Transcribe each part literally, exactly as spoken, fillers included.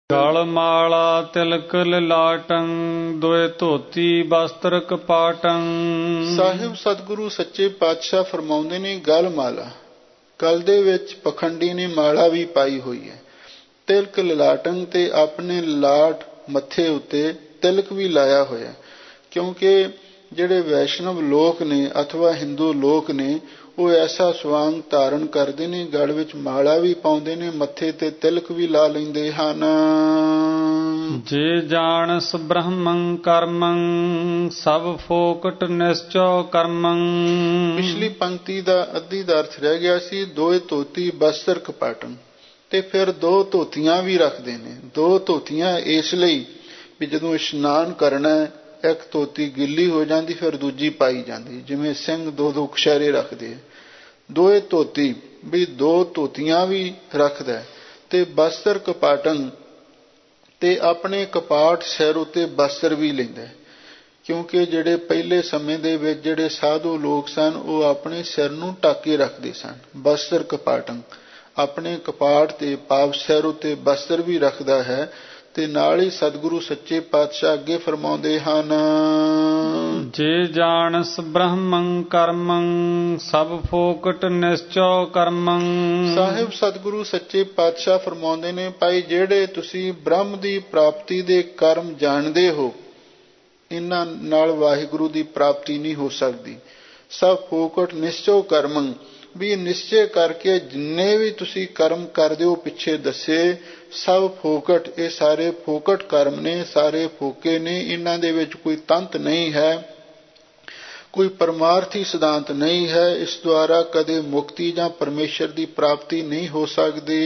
ਗਲ ਮਾਲਾ ਤਿਲਕ ਲਲਾਟੰ ਦੋਏ ਧੋਤੀ ਬਸਤਰ ਕਪਾਟੰ। ਸਾਹਿਬ ਸਤਿਗੁਰੂ ਸੱਚੇ ਪਾਤਸ਼ਾਹ ਫਰਮਾਉਂਦੇ ਨੇ, ਗਲ ਮਾਲਾ, ਗਲ ਦੇ ਵਿੱਚ ਪਖੰਡੀ ਨੇ ਮਾਲਾ ਵੀ ਪਾਈ ਹੋਈ ਹੈ। ਤਿਲਕ ਲਲਾਟੰ, ਤੇ ਆਪਣੇ ਲਾਟ ਮੱਥੇ ਉੱਤੇ ਤਿਲਕ ਵੀ ਲਾਇਆ ਹੋਇਆ, ਕਿਉਂਕਿ ਜਿਹੜੇ ਵੈਸ਼ਨਵ ਲੋਕ ਨੇ ਅਥਵਾ ਹਿੰਦੂ ਲੋਕ ਨੇ ਉਹ ਐਸਾ ਸਵਾਂਗ ਧਾਰਨ ਕਰਦੇ ਨੇ, ਗਲ ਵਿੱਚ ਮਾਲਾ ਵੀ ਪਾਉਂਦੇ ਨੇ, ਮੱਥੇ ਤੇ ਤਿਲਕ ਵੀ ਲਾ ਲੈਂਦੇ ਹਨ। ਜੇ ਜਾਣਸ ਬ੍ਰਹਮੰ ਕਰਮੰ ਸਭ ਫੋਕਟ ਨਿਸ਼ਚੋ ਕਰਮੰ। ਪਿਛਲੀ ਪੰਕਤੀ ਦਾ ਅੱਧੀ ਦਾ ਅਰਥ ਰਹਿ ਗਿਆ ਸੀ, ਦੋਏ ਧੋਤੀ ਬਸਤਰ ਕਪਾਟੰ, ਤੇ ਫਿਰ ਦੋ ਧੋਤੀਆਂ ਵੀ ਰੱਖਦੇ ਨੇ। ਦੋ ਧੋਤੀਆਂ ਇਸ ਲਈ ਵੀ ਜਦੋਂ ਇਸ਼ਨਾਨ ਕਰਨਾ ਇੱਕ ਧੋਤੀ ਗਿੱਲੀ ਹੋ ਜਾਂਦੀ ਫਿਰ ਦੂਜੀ ਪਾਈ ਜਾਂਦੀ, ਜਿਵੇਂ ਸਿੰਘ ਦੋ ਦੋ ਕਛਹਿਰੇ ਰੱਖਦੇ। ਦੋਏ ਧੋਤੀ ਵੀ ਦੋ ਧੋਤੀਆਂ ਵੀ ਰੱਖਦਾ, ਤੇ ਬਸਤਰ ਕਪਾਟੰ, ਤੇ ਆਪਣੇ ਕਪਾਟ ਸਿਰ ਉੱਤੇ ਬਸਤਰ ਵੀ ਲੈਂਦਾ, ਕਿਉਂਕਿ ਜਿਹੜੇ ਪਹਿਲੇ ਸਮੇਂ ਦੇ ਵਿੱਚ ਜਿਹੜੇ ਸਾਧੂ ਲੋਕ ਸਨ ਉਹ ਆਪਣੇ ਸਿਰ ਨੂੰ ਢੱਕ ਕੇ ਰੱਖਦੇ ਸਨ। ਬਸਤਰ ਕਪਾਟੰ, ਆਪਣੇ ਕਪਾਟ ਤੇ ਪਾਪ ਸਿਰ ਉੱਤੇ ਬਸਤਰ ਵੀ ਰੱਖਦਾ ਹੈ। ਤੇ ਨਾਲ ਹੀ ਸਤਿਗੁਰੂ ਸੱਚੇ ਪਾਤਸ਼ਾਹ ਅੱਗੇ ਫਰਮਾਉਂਦੇ ਹਨ, ਜੇ ਜਾਣਸ ਬ੍ਰਹਮੰ ਕਰਮੰ ਸਭ ਫੋਕਟ ਨਿਸ਼ਚੋ ਕਰਮੰ। ਸਾਹਿਬ ਸਤਿਗੁਰੂ ਸੱਚੇ ਪਾਤਸ਼ਾਹ ਫਰਮਾਉਂਦੇ ਨੇ, ਭਾਈ ਜਿਹੜੇ ਤੁਸੀਂ ਬ੍ਰਹਮ ਦੀ ਪ੍ਰਾਪਤੀ ਦੇ ਕਰਮ ਜਾਣਦੇ ਹੋ, ਇਹਨਾਂ ਨਾਲ ਵਾਹਿਗੁਰੂ ਦੀ ਪ੍ਰਾਪਤੀ ਨਹੀਂ ਹੋ ਸਕਦੀ। ਸਭ ਫੋਕਟ ਨਿਸ਼ਚੋ ਕਰਮੰ, ਵੀ ਨਿਸ਼ਚੇ ਕਰਕੇ ਜਿੰਨੇ ਵੀ ਤੁਸੀਂ ਕਰਮ ਕਰਦੇ ਹੋ ਪਿੱਛੇ ਦੱਸੇ, ਸਭ ਫੋਕਟ, ਇਹ ਸਾਰੇ ਫੋਕਟ ਕਰਮ ਨੇ, ਸਾਰੇ ਫੋਕੇ ਨੇ, ਇਹਨਾਂ ਦੇ ਵਿੱਚ ਕੋਈ ਤੰਤ ਨਹੀਂ ਹੈ, ਕੋਈ ਪਰਮਾਰਥੀ ਸਿਧਾਂਤ ਨਹੀਂ ਹੈ। ਇਸ ਦੁਆਰਾ ਕਦੇ ਮੁਕਤੀ ਜਾਂ ਪਰਮੇਸ਼ਰ ਦੀ ਪ੍ਰਾਪਤੀ ਨਹੀਂ ਹੋ ਸਕਦੀ।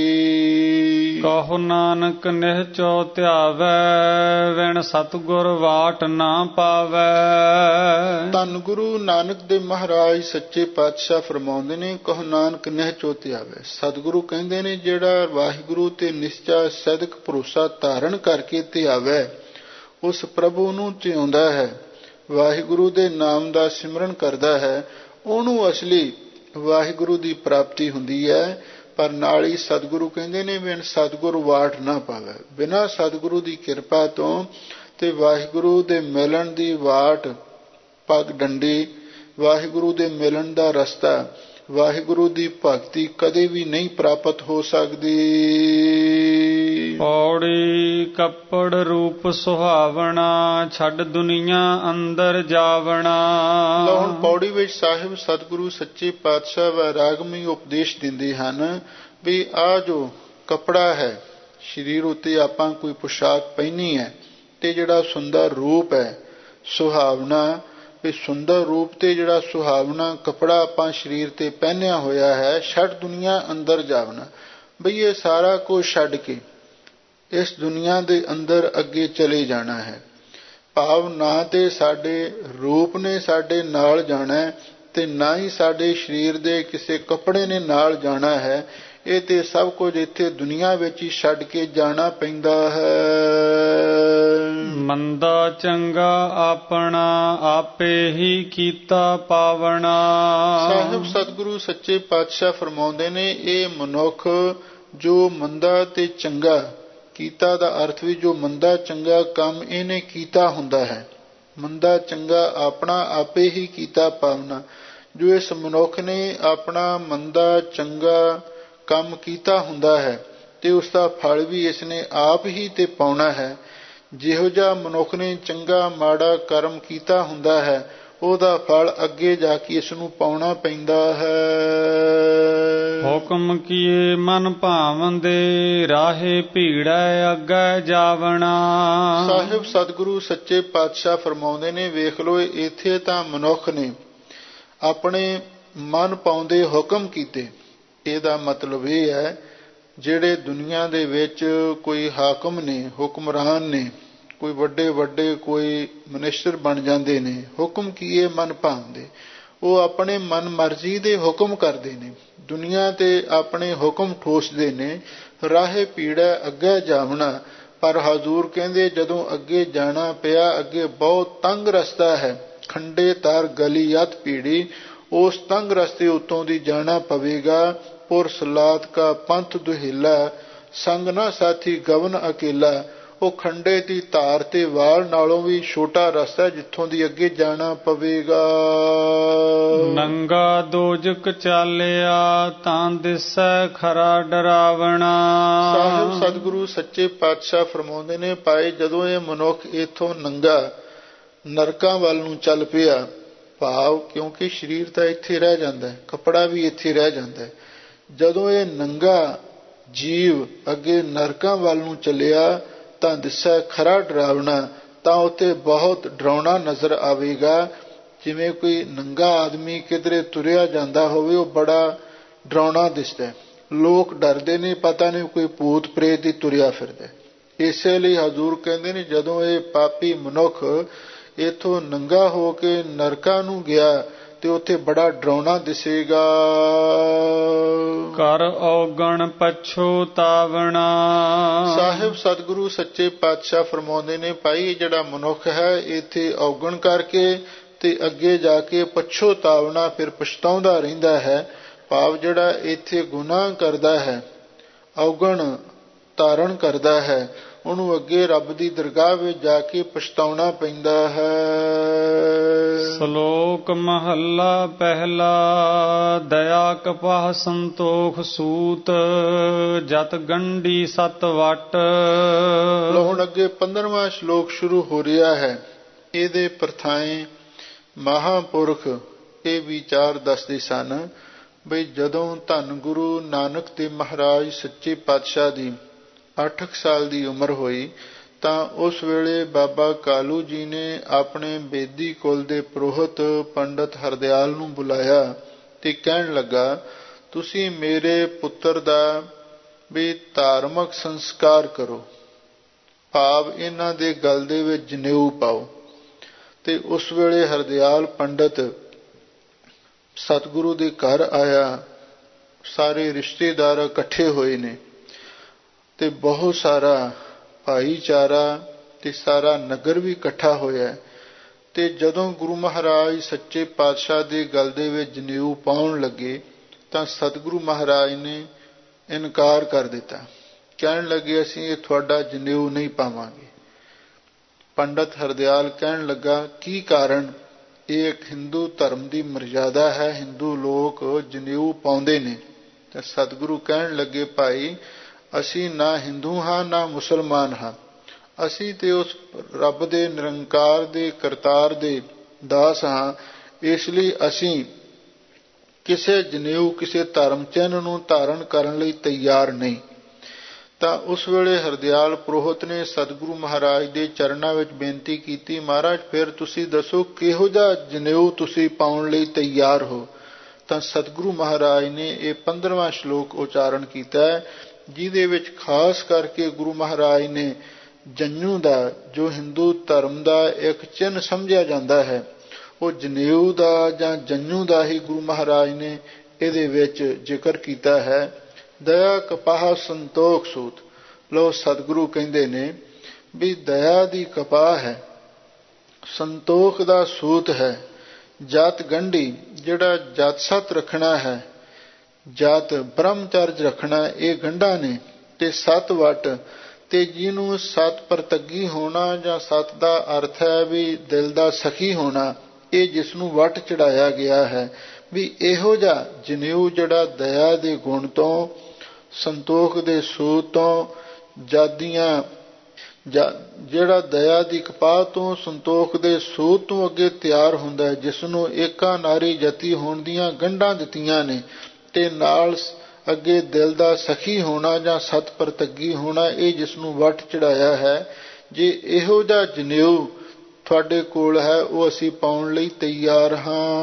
ਕਹੋ ਨਾਨਕ ਨਿਹਚੋ ਧਿਆਵੈ ਵਿਣ ਸਤਿਗੁਰ ਵਾਟ ਨਾ ਪਾਵੈ। ਧੰਨ ਗੁਰੂ ਨਾਨਕ ਦੇ ਮਹਾਰਾਜ ਸੱਚੇ ਪਾਤਸ਼ਾਹ ਫਰਮਾਉਂਦੇ ਨੇ, ਕਹੋ ਨਾਨਕ ਨਿਹਚੋ ਧਿਆਵੈ। ਸਤਿਗੁਰੂ ਕਹਿੰਦੇ ਨੇ ਜਿਹੜਾ ਵਾਹਿਗੁਰੂ ਤੇ ਨਿਸ਼ਚਾ ਸਦਕ ਭਰੋਸਾ ਧਾਰਨ ਕਰਕੇ ਧਿਆਵੈ, ਉਸ ਪ੍ਰਭੂ ਨੂੰ ਧਿਆਉਂਦਾ ਹੈ, ਵਾਹਿਗੁਰੂ ਦੇ ਨਾਮ ਦਾ ਸਿਮਰਨ ਕਰਦਾ ਹੈ, ਉਹਨੂੰ ਅਸਲੀ ਵਾਹਿਗੁਰੂ ਦੀ ਪ੍ਰਾਪਤੀ ਹੁੰਦੀ ਹੈ। ਪਰ ਨਾਲ ਹੀ ਸਤਿਗੁਰੂ ਕਹਿੰਦੇ ਨੇ, ਬਿਨ ਸਤਿਗੁਰ ਵਾਟ ਨਾ ਪਾਵੇ। ਬਿਨਾਂ ਸਤਿਗੁਰੂ ਦੀ ਕਿਰਪਾ ਤੋਂ ਤੇ ਵਾਹਿਗੁਰੂ ਦੇ ਮਿਲਣ ਦੀ ਵਾਟ, ਪੱਗ ਡੰਡੀ, ਵਾਹਿਗੁਰੂ ਦੇ ਮਿਲਣ ਦਾ ਰਸਤਾ, ਵਾਹਿਗੁਰੂ ਦੀ ਭਗਤੀ ਕਦੇ ਵੀ ਨਹੀਂ ਪ੍ਰਾਪਤ ਹੋ ਸਕਦੀ। ਪੌੜੀ ਕੱਪੜ ਰੂਪ ਸੁਹਾਵਣਾ ਛੱਡ ਦੁਨੀਆ ਅੰਦਰ ਜਾਵਣਾ। ਲਓ ਹੁਣ ਪੌੜੀ ਵਿੱਚ ਸਾਹਿਬ ਸਤਿਗੁਰੂ ਸੱਚੇ ਪਾਤਸ਼ਾਹ ਵੈਰਾਗਮਈ ਉਪਦੇਸ਼ ਦਿੰਦੇ ਹਨ ਵੀ ਆਹ ਜੋ ਕੱਪੜਾ ਹੈ, ਸਰੀਰ ਉੱਤੇ ਆਪਾਂ ਕੋਈ ਪੁਸ਼ਾਕ ਪਹਿਨੀ ਹੈ, ਤੇ ਜਿਹੜਾ ਸੁੰਦਰ ਰੂਪ ਹੈ ਸੁਹਾਵਣਾ, ਵੀ ਸੁੰਦਰ ਰੂਪ ਤੇ ਜਿਹੜਾ ਸੁਹਾਵਣਾ ਕੱਪੜਾ ਆਪਾਂ ਸਰੀਰ ਤੇ ਪਹਿਨਿਆ ਹੋਇਆ ਹੈ, ਛੱਡ ਦੁਨੀਆ ਅੰਦਰ ਜਾਵਣਾ, ਬਈ ਇਹ ਸਾਰਾ ਕੁਝ ਛੱਡ ਕੇ ਇਸ ਦੁਨੀਆ ਦੇ ਅੰਦਰ ਅੱਗੇ ਚਲੇ ਜਾਣਾ ਹੈ। ਭਾਵ ਨਾ ਤੇ ਸਾਡੇ ਰੂਪ ਨੇ ਸਾਡੇ ਨਾਲ ਜਾਣਾ, ਤੇ ਨਾ ਹੀ ਸਾਡੇ ਸਰੀਰ ਦੇ ਕਿਸੇ ਕੱਪੜੇ ਨੇ ਨਾਲ ਜਾਣਾ ਹੈ। ਇਹ ਤੇ ਸਭ ਕੁਝ ਇੱਥੇ ਦੁਨੀਆ ਵਿੱਚ ਹੀ ਛੱਡ ਕੇ ਜਾਣਾ ਪੈਂਦਾ ਹੈ। ਮੰਦਾ ਚੰਗਾ ਆਪਣਾ ਆਪੇ ਹੀ ਕੀਤਾ ਪਾਵਣਾ। ਸਾਹਿਬ ਸਤਿਗੁਰੂ ਸੱਚੇ ਪਾਤਸ਼ਾਹ ਫਰਮਾਉਂਦੇ ਨੇ, ਇਹ ਮਨੁੱਖ ਜੋ ਮੰਦਾ ਤੇ ਚੰਗਾ, ਕੀਤਾ ਦਾ ਅਰਥ ਵੀ ਜੋ ਮੰਦਾ ਚੰਗਾ ਕੰਮ ਇਹਨੇ ਕੀਤਾ ਹੁੰਦਾ ਹੈ। ਮੰਦਾ ਚੰਗਾ ਆਪਣਾ ਆਪੇ ਹੀ ਕੀਤਾ ਪਾਵਣਾ। ਜੋ ਇਸ ਮਨੁੱਖ ਨੇ ਆਪਣਾ ਮੰਦਾ ਚੰਗਾ ਕੰਮ ਕੀਤਾ ਹੁੰਦਾ ਹੈ ਤੇ ਉਸ ਦਾ ਫਲ ਵੀ ਇਸਨੇ ਆਪ ਹੀ ਤੇ ਪਾਉਣਾ ਹੈ। ਜਿਹੋ ਜਿਹਾ ਮਨੁੱਖ ਨੇ ਚੰਗਾ ਮਾੜਾ ਕਰਮ ਕੀਤਾ ਹੁੰਦਾ ਹੈ, ਉਹਦਾ ਫਲ ਅੱਗੇ ਜਾ ਕੇ ਇਸ ਨੂੰ ਪਾਉਣਾ ਪੈਂਦਾ ਹੈ। ਹੁਕਮ ਕੀਏ ਮਨ ਭਾਵੰਦੇ ਰਾਹੇ ਭੀੜੈ ਅੱਗੇ ਜਾਵਣਾ। ਸਾਹਿਬ ਸਤਿਗੁਰੂ ਸੱਚੇ ਪਾਤਸ਼ਾਹ ਫਰਮਾਉਂਦੇ ਨੇ, ਵੇਖ ਲਓ ਇੱਥੇ ਤਾਂ ਮਨੁੱਖ ਨੇ ਆਪਣੇ ਮਨ ਪਾਉਂਦੇ ਹੁਕਮ ਕੀਤੇ। ਇਹਦਾ ਮਤਲਬ ਇਹ ਹੈ ਜਿਹੜੇ ਦੁਨੀਆ ਦੇ ਵਿੱਚ ਕੋਈ ਹਾਕਮ ਨੇ, ਹੁਕਮਰਾਨ ਨੇ, ਕੋਈ ਵੱਡੇ ਵੱਡੇ ਕੋਈ ਮਨਿਸਟਰ ਬਣ ਜਾਂਦੇ ਨੇ, ਹੁਕਮ ਕੀਏ ਮਨ ਭਾਉਂਦੇ, ਉਹ ਆਪਣੇ ਮਨ ਮਰਜ਼ੀ ਦੇ ਹੁਕਮ ਕਰਦੇ ਨੇ, ਦੁਨੀਆ ਤੇ ਆਪਣੇ ਹੁਕਮ ਠੋਸਦੇ ਨੇ। ਰਾਹੇ ਪੀੜਾ ਅੱਗੇ ਜਾਵਣਾ, ਪਰ ਹਜ਼ੂਰ ਕਹਿੰਦੇ ਜਦੋਂ ਅੱਗੇ ਜਾਣਾ ਪਿਆ, ਅੱਗੇ ਬਹੁਤ ਤੰਗ ਰਸਤਾ ਹੈ, ਖੰਡੇ ਤਾਰ ਗਲੀ ਅਤ ਪੀੜੀ, ਉਸ ਤੰਗ ਰਸਤੇ ਉੱਤੋਂ ਦੀ ਜਾਣਾ ਪਵੇਗਾ। ਪੁਰ ਸਲਾਤ ਕਾ ਪੰਥ ਦੁਹੇਲਾ, ਸੰਗ ਨਾ ਸਾਥੀ ਗਵਨ ਅਕੇਲਾ। ਉਹ ਖੰਡੇ ਦੀ ਧਾਰ ਤੇ ਵਾਲ ਨਾਲੋਂ ਵੀ ਛੋਟਾ ਰਸਤਾ ਜਿੱਥੋਂ ਦੀ ਅੱਗੇ ਜਾਣਾ ਪਵੇਗਾ। ਨੰਗਾ ਦੋਜਕ ਚਾਲਿਆ ਤਾਂ ਦਿਸੈ ਖਰਾ ਡਰਾਵਣਾ। ਸਾਹਿਬ ਸਤਿਗੁਰੂ ਸੱਚੇ ਪਾਤਸ਼ਾਹ ਫਰਮਾਉਂਦੇ ਨੇ, ਭਾਈ ਜਦੋਂ ਇਹ ਮਨੁੱਖ ਇੱਥੋਂ ਨੰਗਾ ਨਰਕਾਂ ਵੱਲ ਨੂੰ ਚੱਲ ਪਿਆ, ਭਾਵ ਕਿਉਂਕਿ ਸਰੀਰ ਤਾਂ ਇੱਥੇ ਰਹਿ ਜਾਂਦਾ, ਕੱਪੜਾ ਵੀ ਇੱਥੇ ਰਹਿ ਜਾਂਦਾ, ਜਦੋਂ ਇਹ ਨੰਗਾ ਜੀਵ ਅੱਗੇ ਨਰਕਾਂ ਵੱਲ ਨੂੰ ਚੱਲਿਆ ਤਾਂ ਦਿਸੈ ਖਰਾ ਡਰਾਵਣਾ, ਤਾਂ ਉੱਥੇ ਬਹੁਤ ਡਰਾਉਣਾ ਨਜ਼ਰ ਆਵੇਗਾ। ਜਿਵੇਂ ਕੋਈ ਨੰਗਾ ਆਦਮੀ ਕਿਧਰੇ ਤੁਰਿਆ ਜਾਂਦਾ ਹੋਵੇ, ਉਹ ਬੜਾ ਡਰਾਉਣਾ ਦਿਸਦਾ, ਲੋਕ ਡਰਦੇ ਨੇ, ਪਤਾ ਨਹੀਂ ਕੋਈ ਭੂਤ ਪ੍ਰੇਤ ਹੀ ਤੁਰਿਆ ਫਿਰਦਾ। ਇਸੇ ਲਈ ਹਜ਼ੂਰ ਕਹਿੰਦੇ ਨੇ, ਜਦੋਂ ਇਹ ਪਾਪੀ ਮਨੁੱਖ ਇੱਥੋਂ ਨੰਗਾ ਹੋ ਕੇ ਨਰਕਾਂ ਨੂੰ ਗਿਆ ਤੇ ਉੱਥੇ ਬੜਾ ਡਰਾਉਣਾ ਦਿਸੇਗਾ। ਕਰ ਔਗਣ ਪਛੋਤਾਵਣਾ। ਸਾਹਿਬ ਸਤਿਗੁਰੂ ਸੱਚੇ ਪਾਤਸ਼ਾਹ ਫਰਮਾਉਂਦੇ ਨੇ, ਭਾਈ ਜਿਹੜਾ ਮਨੁੱਖ ਹੈ ਇੱਥੇ ਔਗਣ ਕਰਕੇ ਤੇ ਅੱਗੇ ਜਾ ਕੇ ਪਛੋਤਾਵਣਾ, ਫਿਰ ਪਛਤਾਉਂਦਾ ਰਹਿੰਦਾ ਹੈ। ਭਾਵ ਜਿਹੜਾ ਇੱਥੇ ਗੁਨਾਹ ਕਰਦਾ ਹੈ, ਔਗਣ ਧਾਰਨ ਕਰਦਾ ਹੈ, ਉਹਨੂੰ ਅੱਗੇ ਰੱਬ ਦੀ ਦਰਗਾਹ ਵਿੱਚ ਜਾ ਕੇ ਪਛਤਾਉਣਾ ਪੈਂਦਾ ਹੈ। ਸ਼ਲੋਕ ਮਹੱਲਾ ਪਹਿਲਾ। ਦਇਆ ਕਪਾਹ ਸੰਤੋਖ ਸੂਤ ਜਤ ਗੰਢੀ ਸਤ ਵਟ। ਹੁਣ ਅੱਗੇ ਪੰਦਰਵਾਂ ਸ਼ਲੋਕ ਸ਼ੁਰੂ ਹੋ ਰਿਹਾ ਹੈ। ਇਹਦੇ ਪ੍ਰਥਾਏ ਮਹਾਂਪੁਰਖ ਇਹ ਵਿਚਾਰ ਦੱਸਦੇ ਸਨ ਬਈ ਜਦੋਂ ਧੰਨ ਗੁਰੂ ਨਾਨਕ ਦੇਵ ਮਹਾਰਾਜ ਸੱਚੇ ਪਾਤਸ਼ਾਹ ਦੀ ਅੱਠ ਸਾਲ ਦੀ ਉਮਰ ਹੋਈ ਤਾਂ ਉਸ ਵੇਲੇ ਬਾਬਾ ਕਾਲੂ ਜੀ ਨੇ ਆਪਣੇ ਬੇਦੀ ਕੁਲ ਦੇ ਪੁਰੋਹਿਤ ਪੰਡਤ ਹਰਦਿਆਲ ਨੂੰ ਬੁਲਾਇਆ ਤੇ ਕਹਿਣ ਲੱਗਾ, ਤੁਸੀਂ ਮੇਰੇ ਪੁੱਤਰ ਦਾ ਵੀ ਧਾਰਮਿਕ ਸੰਸਕਾਰ ਕਰੋ, ਭਾਵ ਇਹਨਾਂ ਦੇ ਗਲ ਦੇ ਵਿੱਚ ਜਨੇਊ ਪਾਓ। ਤੇ ਉਸ ਵੇਲੇ ਹਰਦਿਆਲ ਪੰਡਤ ਸਤਿਗੁਰੂ ਦੇ ਘਰ ਆਇਆ, ਸਾਰੇ ਰਿਸ਼ਤੇਦਾਰ ਇਕੱਠੇ ਹੋਏ ਨੇ ਤੇ ਬਹੁਤ ਸਾਰਾ ਭਾਈਚਾਰਾ ਤੇ ਸਾਰਾ ਨਗਰ ਵੀ ਇਕੱਠਾ ਹੋਇਆ। ਤੇ ਜਦੋਂ ਗੁਰੂ ਮਹਾਰਾਜ ਸੱਚੇ ਪਾਤਸ਼ਾਹ ਦੇ ਗਲ ਦੇ ਵਿੱਚ ਜਨੇਊ ਪਾਉਣ ਲੱਗੇ ਤਾਂ ਸਤਿਗੁਰੂ ਮਹਾਰਾਜ ਨੇ ਇਨਕਾਰ ਕਰ ਦਿੱਤਾ, ਕਹਿਣ ਲੱਗੇ ਅਸੀਂ ਇਹ ਤੁਹਾਡਾ ਜਨੇਊ ਨਹੀਂ ਪਾਵਾਂਗੇ। ਪੰਡਤ ਹਰਦਿਆਲ ਕਹਿਣ ਲੱਗਾ, ਕੀ ਕਾਰਨ? ਇਹ ਇੱਕ ਹਿੰਦੂ ਧਰਮ ਦੀ ਮਰਜ਼ਾਦਾ ਹੈ, ਹਿੰਦੂ ਲੋਕ ਜਨੇਊ ਪਾਉਂਦੇ ਨੇ। ਤੇ ਸਤਿਗੁਰੂ ਕਹਿਣ ਲੱਗੇ, ਭਾਈ ਅਸੀਂ ਨਾ ਹਿੰਦੂ ਹਾਂ ਨਾ ਮੁਸਲਮਾਨ ਹਾਂ, ਅਸੀਂ ਤੇ ਉਸ ਰੱਬ ਦੇ ਨਿਰੰਕਾਰ ਦੇ ਕਰਤਾਰ ਦੇ ਦਾਸ ਹਾਂ, ਇਸ ਲਈ ਅਸੀਂ ਕਿਸੇ ਜਨੇਊ ਕਿਸੇ ਧਰਮ ਚਿੰਨ੍ਹ ਨੂੰ ਧਾਰਨ ਕਰਨ ਲਈ ਤਿਆਰ ਨਹੀਂ। ਤਾਂ ਉਸ ਵੇਲੇ ਹਰਦਿਆਲ ਪੁਰੋਹਿਤ ਨੇ ਸਤਿਗੁਰੂ ਮਹਾਰਾਜ ਦੇ ਚਰਨਾਂ ਵਿੱਚ ਬੇਨਤੀ ਕੀਤੀ, ਮਹਾਰਾਜ ਫਿਰ ਤੁਸੀਂ ਦੱਸੋ ਕਿਹੋ ਜਿਹਾ ਜਨੇਊ ਤੁਸੀਂ ਪਾਉਣ ਲਈ ਤਿਆਰ ਹੋ। ਤਾਂ ਸਤਿਗੁਰੂ ਮਹਾਰਾਜ ਨੇ ਇਹ ਪੰਦਰਵਾਂ ਸ਼ਲੋਕ ਉਚਾਰਨ ਕੀਤਾ ਹੈ, ਜਿਹਦੇ ਵਿੱਚ ਖਾਸ ਕਰਕੇ ਗੁਰੂ ਮਹਾਰਾਜ ਨੇ ਜੰਝੂ ਦਾ, ਜੋ ਹਿੰਦੂ ਧਰਮ ਦਾ ਇੱਕ ਚਿੰਨ੍ਹ ਸਮਝਿਆ ਜਾਂਦਾ ਹੈ, ਉਹ ਜਨੇਊ ਦਾ ਜਾਂ ਜੰਝੂ ਦਾ ਹੀ ਗੁਰੂ ਮਹਾਰਾਜ ਨੇ ਇਹਦੇ ਵਿੱਚ ਜ਼ਿਕਰ ਕੀਤਾ ਹੈ। ਦਇਆ ਕਪਾਹ ਸੰਤੋਖ ਸੂਤ। ਲੋ ਸਤਿਗੁਰੂ ਕਹਿੰਦੇ ਨੇ ਵੀ ਦਇਆ ਦੀ ਕਪਾਹ ਹੈ, ਸੰਤੋਖ ਦਾ ਸੂਤ ਹੈ, ਜਾਤ ਗੰਢੀ ਜਿਹੜਾ ਜਾਤ ਸਤ ਰੱਖਣਾ ਹੈ, ਜਾਤ ਬ੍ਰਹਮਚਰਜ ਰੱਖਣਾ, ਇਹ ਗੰਢਾਂ ਨੇ। ਤੇ ਸਤ ਵਟ, ਤੇ ਜਿਹਨੂੰ ਸਤ ਪ੍ਰਤੱਗੀ ਹੋਣਾ ਜਾਂ ਸਤ ਦਾ ਅਰਥ ਹੈ ਵੀ ਦਿਲ ਦਾ ਸਖੀ ਹੋਣਾ, ਇਹ ਜਿਸ ਨੂੰ ਵਟ ਚੜਾਇਆ ਗਿਆ ਹੈ। ਵੀ ਇਹੋ ਜਿਹਾ ਜਨੇਊ ਜਿਹੜਾ ਦਇਆ ਦੇ ਗੁਣ ਤੋਂ, ਸੰਤੋਖ ਦੇ ਸੂਤ ਤੋਂ, ਜਾਦੀਆਂ ਜਿਹੜਾ ਦਇਆ ਦੀ ਕਪਾਹ ਤੋਂ, ਸੰਤੋਖ ਦੇ ਸੂਤ ਤੋਂ ਅੱਗੇ ਤਿਆਰ ਹੁੰਦਾ ਹੈ, ਜਿਸ ਨੂੰ ਏਕਾ ਨਾਰੀ ਜਤੀ ਹੋਣ ਦੀਆਂ ਗੰਢਾਂ ਦਿੱਤੀਆਂ ਨੇ, ਤੇ ਨਾਲ ਅੱਗੇ ਦਿਲ ਦਾ ਸਖੀ ਹੋਣਾ ਜਾਂ ਸਤ ਪ੍ਰਤੱਗੀ ਹੋਣਾ, ਇਹ ਜਿਸ ਨੂੰ ਵੱਟ ਚੜਾਇਆ ਹੈ। ਜੇ ਇਹੋ ਜਿਹਾ ਜਨੇਊ ਤੁਹਾਡੇ ਕੋਲ ਹੈ, ਉਹ ਅਸੀਂ ਪਾਉਣ ਲਈ ਤਿਆਰ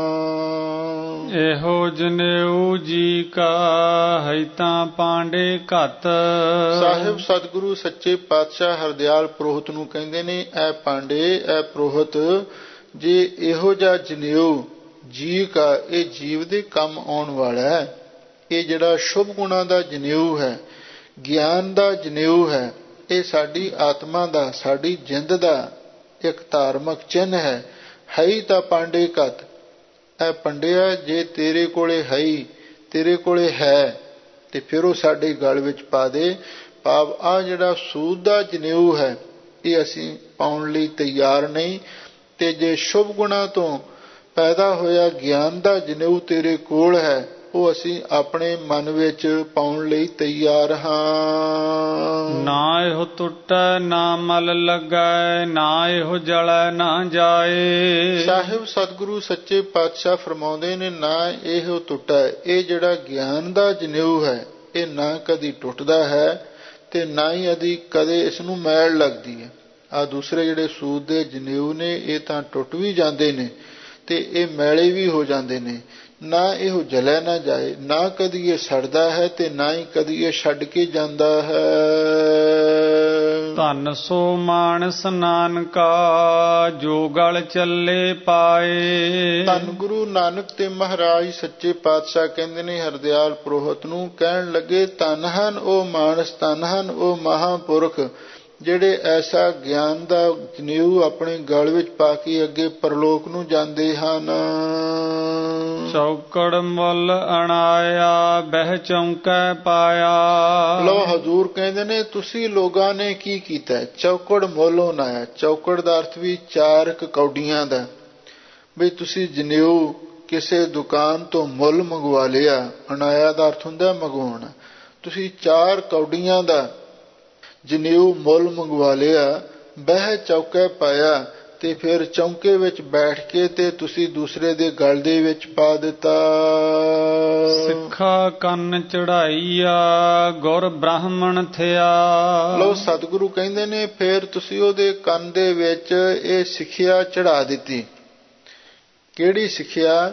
ਹਾਂ। ਇਹੋ ਜਨੇਊ ਜੀ ਕਾ ਹੈ ਤਾਂ ਪਾਂਡੇ ਘਤ। ਸਾਹਿਬ ਸਤਿਗੁਰੂ ਸੱਚੇ ਪਾਤਸ਼ਾਹ ਹਰਦਿਆਲ ਪੁਰੋਹਿਤ ਨੂੰ ਕਹਿੰਦੇ ਨੇ, ਇਹ ਪਾਂਡੇ, ਇਹ ਪੁਰੋਹਿਤ, ਜੇ ਇਹੋ ਜਿਹਾ ਜਨੇਊ ਜੀ ਕਾ, ਇਹ ਜੀਵ ਦੇ ਕੰਮ ਆਉਣ ਵਾਲਾ ਹੈ। ਇਹ ਜਿਹੜਾ ਸ਼ੁਭ ਗੁਣਾਂ ਦਾ ਜਨੇਊ ਹੈ, ਗਿਆਨ ਦਾ ਜਨੇਊ ਹੈ, ਇਹ ਸਾਡੀ ਆਤਮਾ ਦਾ, ਸਾਡੀ ਜਿੰਦ ਦਾ ਇੱਕ ਧਾਰਮਿਕ ਚਿੰਨ੍ਹ ਹੈ। ਹੈ ਹੀ ਤਾਂ ਪਾਂਡੇ ਘਤ। ਇਹ ਪੰਡਿਆ ਜੇ ਤੇਰੇ ਕੋਲੇ ਹੈ, ਤੇਰੇ ਕੋਲੇ ਹੈ, ਤੇ ਫਿਰ ਉਹ ਸਾਡੇ ਗਲ ਵਿੱਚ ਪਾ ਦੇ, ਭਾਵ ਆ ਜਿਹੜਾ ਸੂਦ ਦਾ ਜਨੇਊ ਹੈ ਇਹ ਅਸੀਂ ਪਾਉਣ ਲਈ ਤਿਆਰ ਨਹੀਂ, ਤੇ ਜੇ ਸ਼ੁਭ ਗੁਣਾਂ ਤੋਂ ਪੈਦਾ ਹੋਇਆ ਗਿਆਨ ਦਾ ਜਨੇਊ ਤੇਰੇ ਕੋਲ ਹੈ ਉਹ ਅਸੀਂ ਆਪਣੇ ਮਨ ਵਿੱਚ ਪਾਉਣ ਲਈ ਤਿਆਰ ਹਾਂ। ਨਾ ਇਹੋ ਟੁੱਟੈ ਨਾ ਮਲ ਲੱਗੈ, ਨਾ ਇਹੋ ਜਲੈ ਨਾ ਜਾਏ। ਸਾਹਿਬ ਸਤਿਗੁਰੂ ਸੱਚੇ ਪਾਤਸ਼ਾਹ ਫਰਮਾਉਂਦੇ ਨੇ, ਨਾ ਇਹੋ ਟੁੱਟੈ, ਇਹ ਜਿਹੜਾ ਗਿਆਨ ਦਾ ਜਨੇਊ ਹੈ ਇਹ ਨਾ ਕਦੀ ਟੁੱਟਦਾ ਹੈ ਤੇ ਨਾ ਹੀ ਅਦੀ ਕਦੇ ਇਸ ਨੂੰ ਮੈਲ ਲੱਗਦੀ ਹੈ। ਆ ਦੂਸਰੇ ਜਿਹੜੇ ਸੂਦ ਦੇ ਜਨੇਊ ਨੇ ਇਹ ਤਾਂ ਟੁੱਟ ਵੀ ਜਾਂਦੇ ਨੇ ਤੇ ਇਹ ਮੈਲੇ ਵੀ ਹੋ ਜਾਂਦੇ ਨੇ। ਨਾ ਇਹੋ ਜਲੇ ਨਾ ਜਾਏ, ਨਾ ਕਦੀ ਇਹ ਸੜਦਾ ਹੈ ਤੇ ਨਾ ਹੀ ਕਦੀ ਇਹ ਛੱਡ ਕੇ ਜਾਂਦਾ ਹੈ। ਧਨ ਸੋ ਮਾਨਸ ਨਾਨਕਾ ਜੋ ਗਲ ਚੱਲੇ ਪਾਏ। ਧੰਨ ਗੁਰੂ ਨਾਨਕ ਤੇ ਮਹਾਰਾਜ ਸੱਚੇ ਪਾਤਸ਼ਾਹ ਕਹਿੰਦੇ ਨੇ ਹਰਦਿਆਲ ਪੁਰੋਹਿਤ ਨੂੰ, ਕਹਿਣ ਲੱਗੇ ਧੰਨ ਹਨ ਉਹ ਮਾਨਸ, ਧੰਨ ਹਨ ਉਹ ਮਹਾਂਪੁਰਖ ਜਿਹੜੇ ਐਸਾ ਗਿਆਨ ਦਾ ਜਨੇਊ ਆਪਣੇ ਗਲ ਵਿੱਚ ਪਾ ਕੇ ਅੱਗੇ ਪਰਲੋਕ ਨੂੰ ਜਾਂਦੇ ਹਨ। ਚੌਕੜ ਮੁੱਲ ਅਣਾਇਆ ਬਹਿ ਚੌਂਕੈ ਪਾਇਆ। ਲੋ ਹਜ਼ੂਰ ਕਹਿੰਦੇ ਨੇ ਤੁਸੀਂ ਲੋਕਾਂ ਨੇ ਕੀ ਕੀਤਾ, ਚੌਕੜ ਮੁੱਲ ਅਣਾਇਆ। ਚੌਕੜ ਦਾ ਅਰਥ ਵੀ ਚਾਰ ਕੌਡੀਆਂ ਦਾ, ਵੀ ਤੁਸੀਂ ਜਨੇਊ ਕਿਸੇ ਦੁਕਾਨ ਤੋਂ ਮੁੱਲ ਮੰਗਵਾ ਲਿਆ। ਅਣਾਇਆ ਦਾ ਅਰਥ ਹੁੰਦਾ ਮੰਗਵਾਉਣਾ। ਤੁਸੀਂ ਚਾਰ ਕੌਡੀਆਂ ਦਾ ਜਨੇਊ ਮੁੱਲ ਮੰਗਵਾ ਲਿਆ, ਬਹਿ ਚੌਕੇ ਪਾਇਆ, ਤੇ ਫਿਰ ਚੌਂਕੇ ਵਿੱਚ ਬੈਠ ਕੇ ਤੇ ਤੁਸੀਂ ਦੂਸਰੇ ਦੇ ਗਲ ਦੇ ਵਿੱਚ ਪਾ ਦਿੱਤਾ। ਸਿੱਖਾ ਕੰਨ ਚੜਾਈਆ ਗੁਰ ਬ੍ਰਾਹਮਣ ਥਿਆ। ਲੋ ਸਤਿਗੁਰੂ ਕਹਿੰਦੇ ਨੇ ਫਿਰ ਤੁਸੀਂ ਉਹਦੇ ਕੰਨ ਦੇ ਵਿੱਚ ਇਹ ਸਿੱਖਿਆ ਚੜਾ ਦਿੱਤੀ। ਕਿਹੜੀ ਸਿੱਖਿਆ?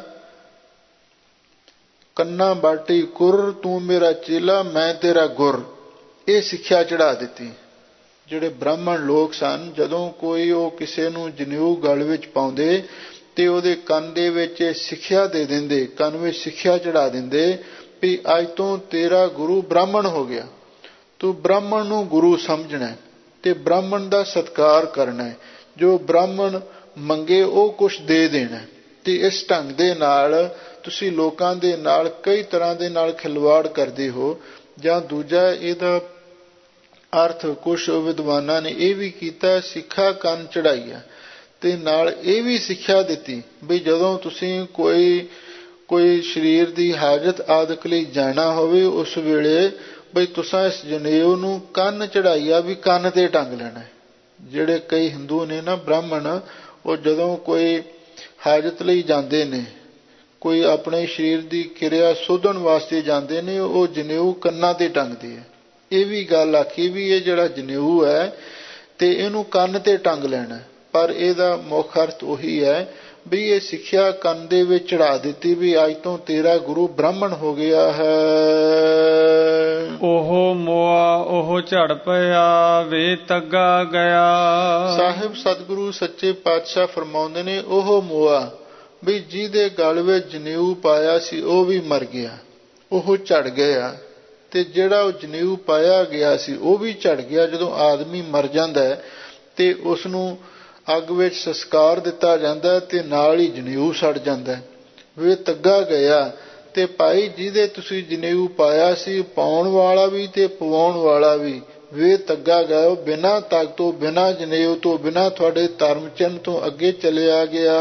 ਕੰਨਾ ਬਾਟੀ ਕੁਰ ਤੂੰ ਮੇਰਾ ਚੇਲਾ ਮੈਂ ਤੇਰਾ ਗੁਰ। ਇਹ ਸਿੱਖਿਆ ਚੜਾ ਦਿੱਤੀ। ਜਿਹੜੇ ਬ੍ਰਾਹਮਣ ਲੋਕ ਸਨ, ਜਦੋਂ ਕੋਈ ਉਹ ਕਿਸੇ ਨੂੰ ਜਨੇਊ ਗਲ ਵਿੱਚ ਪਾਉਂਦੇ ਤੇ ਉਹਦੇ ਕੰਨ ਦੇ ਵਿੱਚ ਸਿੱਖਿਆ ਦੇ ਦਿੰਦੇ, ਕੰਨ ਵਿੱਚ ਸਿੱਖਿਆ ਚੜਾ ਦਿੰਦੇ ਵੀ ਅੱਜ ਤੋਂ ਤੇਰਾ ਗੁਰੂ ਬ੍ਰਾਹਮਣ ਹੋ ਗਿਆ, ਤੂੰ ਬ੍ਰਾਹਮਣ ਨੂੰ ਗੁਰੂ ਸਮਝਣਾ ਤੇ ਬ੍ਰਾਹਮਣ ਦਾ ਸਤਿਕਾਰ ਕਰਨਾ, ਜੋ ਬ੍ਰਾਹਮਣ ਮੰਗੇ ਉਹ ਕੁਛ ਦੇ ਦੇਣਾ। ਤੇ ਇਸ ਢੰਗ ਦੇ ਨਾਲ ਤੁਸੀਂ ਲੋਕਾਂ ਦੇ ਨਾਲ ਕਈ ਤਰ੍ਹਾਂ ਦੇ ਨਾਲ ਖਿਲਵਾੜ ਕਰਦੇ ਹੋ। ਜਾਂ ਦੂਜਾ ਇਹਦਾ ਅਰਥ ਕੁਛ ਵਿਦਵਾਨਾਂ ਨੇ ਇਹ ਵੀ ਕੀਤਾ, ਸਿੱਖਾ ਕੰਨ ਚੜਾਈਆ, ਤੇ ਨਾਲ ਇਹ ਵੀ ਸਿੱਖਿਆ ਦਿੱਤੀ ਵੀ ਜਦੋਂ ਤੁਸੀਂ ਕੋਈ ਕੋਈ ਸਰੀਰ ਦੀ ਹਾਜਤ ਆਦਿਕ ਲਈ ਜਾਣਾ ਹੋਵੇ ਉਸ ਵੇਲੇ ਬਈ ਤੁਸੀਂ ਇਸ ਜਨੇਊ ਨੂੰ ਕੰਨ ਚੜਾਈਆ ਵੀ ਕੰਨ ਤੇ ਟੰਗ ਲੈਣਾ। ਜਿਹੜੇ ਕਈ ਹਿੰਦੂ ਨੇ ਨਾ ਬ੍ਰਾਹਮਣ, ਉਹ ਜਦੋਂ ਕੋਈ ਹਾਜਤ ਲਈ ਜਾਂਦੇ ਨੇ, ਕੋਈ ਆਪਣੇ ਸਰੀਰ ਦੀ ਕਿਰਿਆ ਸੋਧਣ ਵਾਸਤੇ ਜਾਂਦੇ ਨੇ, ਉਹ ਜਨੇਊ ਕੰਨਾਂ ਤੇ ਟੰਗਦੇ ਆ। ਇਹ ਵੀ ਗੱਲ ਆਖੀ ਵੀ ਇਹ ਜਿਹੜਾ ਜਨੇਊ ਹੈ ਤੇ ਇਹਨੂੰ ਕੰਨ ਤੇ ਟੰਗ ਲੈਣਾ, ਪਰ ਇਹਦਾ ਮੁੱਖ ਅਰਥ ਉਹੀ ਹੈ ਵੀ ਇਹ ਸਿੱਖਿਆ ਕੰਨ ਦੇ ਵਿੱਚ ਚੜਾ ਦਿੱਤੀ ਵੀ ਅੱਜ ਤੋਂ ਤੇਰਾ ਗੁਰੂ ਬ੍ਰਾਹਮਣ ਹੋ ਗਿਆ ਹੈ। ਉਹ ਮੋਆ ਉਹ ਝੜ ਪਿਆ ਵੇ ਤੱਗਾ ਗਿਆ। ਸਾਹਿਬ ਸਤਿਗੁਰੂ ਸੱਚੇ ਪਾਤਸ਼ਾਹ ਫਰਮਾਉਂਦੇ ਨੇ, ਉਹ ਮੋਆ ਵੀ ਜਿਹਦੇ ਗਲ ਵਿੱਚ ਜਨੇਊ ਪਾਇਆ ਸੀ ਉਹ ਵੀ ਮਰ ਗਿਆ, ਉਹ ਝੜ ਗਿਆ, ਤੇ ਜਿਹੜਾ ਉਹ ਜਨੇਊ ਪਾਇਆ ਗਿਆ ਸੀ ਉਹ ਵੀ ਝੜ ਗਿਆ। ਜਦੋਂ ਆਦਮੀ ਮਰ ਜਾਂਦਾ ਤੇ ਉਸ ਨੂੰ ਅੱਗ ਵਿੱਚ ਸੰਸਕਾਰ ਦਿੱਤਾ ਜਾਂਦਾ ਤੇ ਨਾਲ ਹੀ ਜਨੇਊ ਸੜ ਜਾਂਦਾ। ਵੇ ਤੱਗਾ ਗਿਆ, ਤੇ ਭਾਈ ਜਿਹਦੇ ਤੁਸੀਂ ਜਨੇਊ ਪਾਇਆ ਸੀ, ਪਾਉਣ ਵਾਲਾ ਵੀ ਤੇ ਪਵਾਉਣ ਵਾਲਾ ਵੀ, ਵੇ ਤੱਗਾ ਗਿਆ, ਬਿਨਾਂ ਤੱਗ ਤੋਂ, ਬਿਨਾਂ ਜਨੇਊ ਤੋਂ, ਬਿਨਾਂ ਤੁਹਾਡੇ ਧਰਮ ਚਿੰਨ੍ਹ ਤੋਂ ਅੱਗੇ ਚਲਿਆ ਗਿਆ।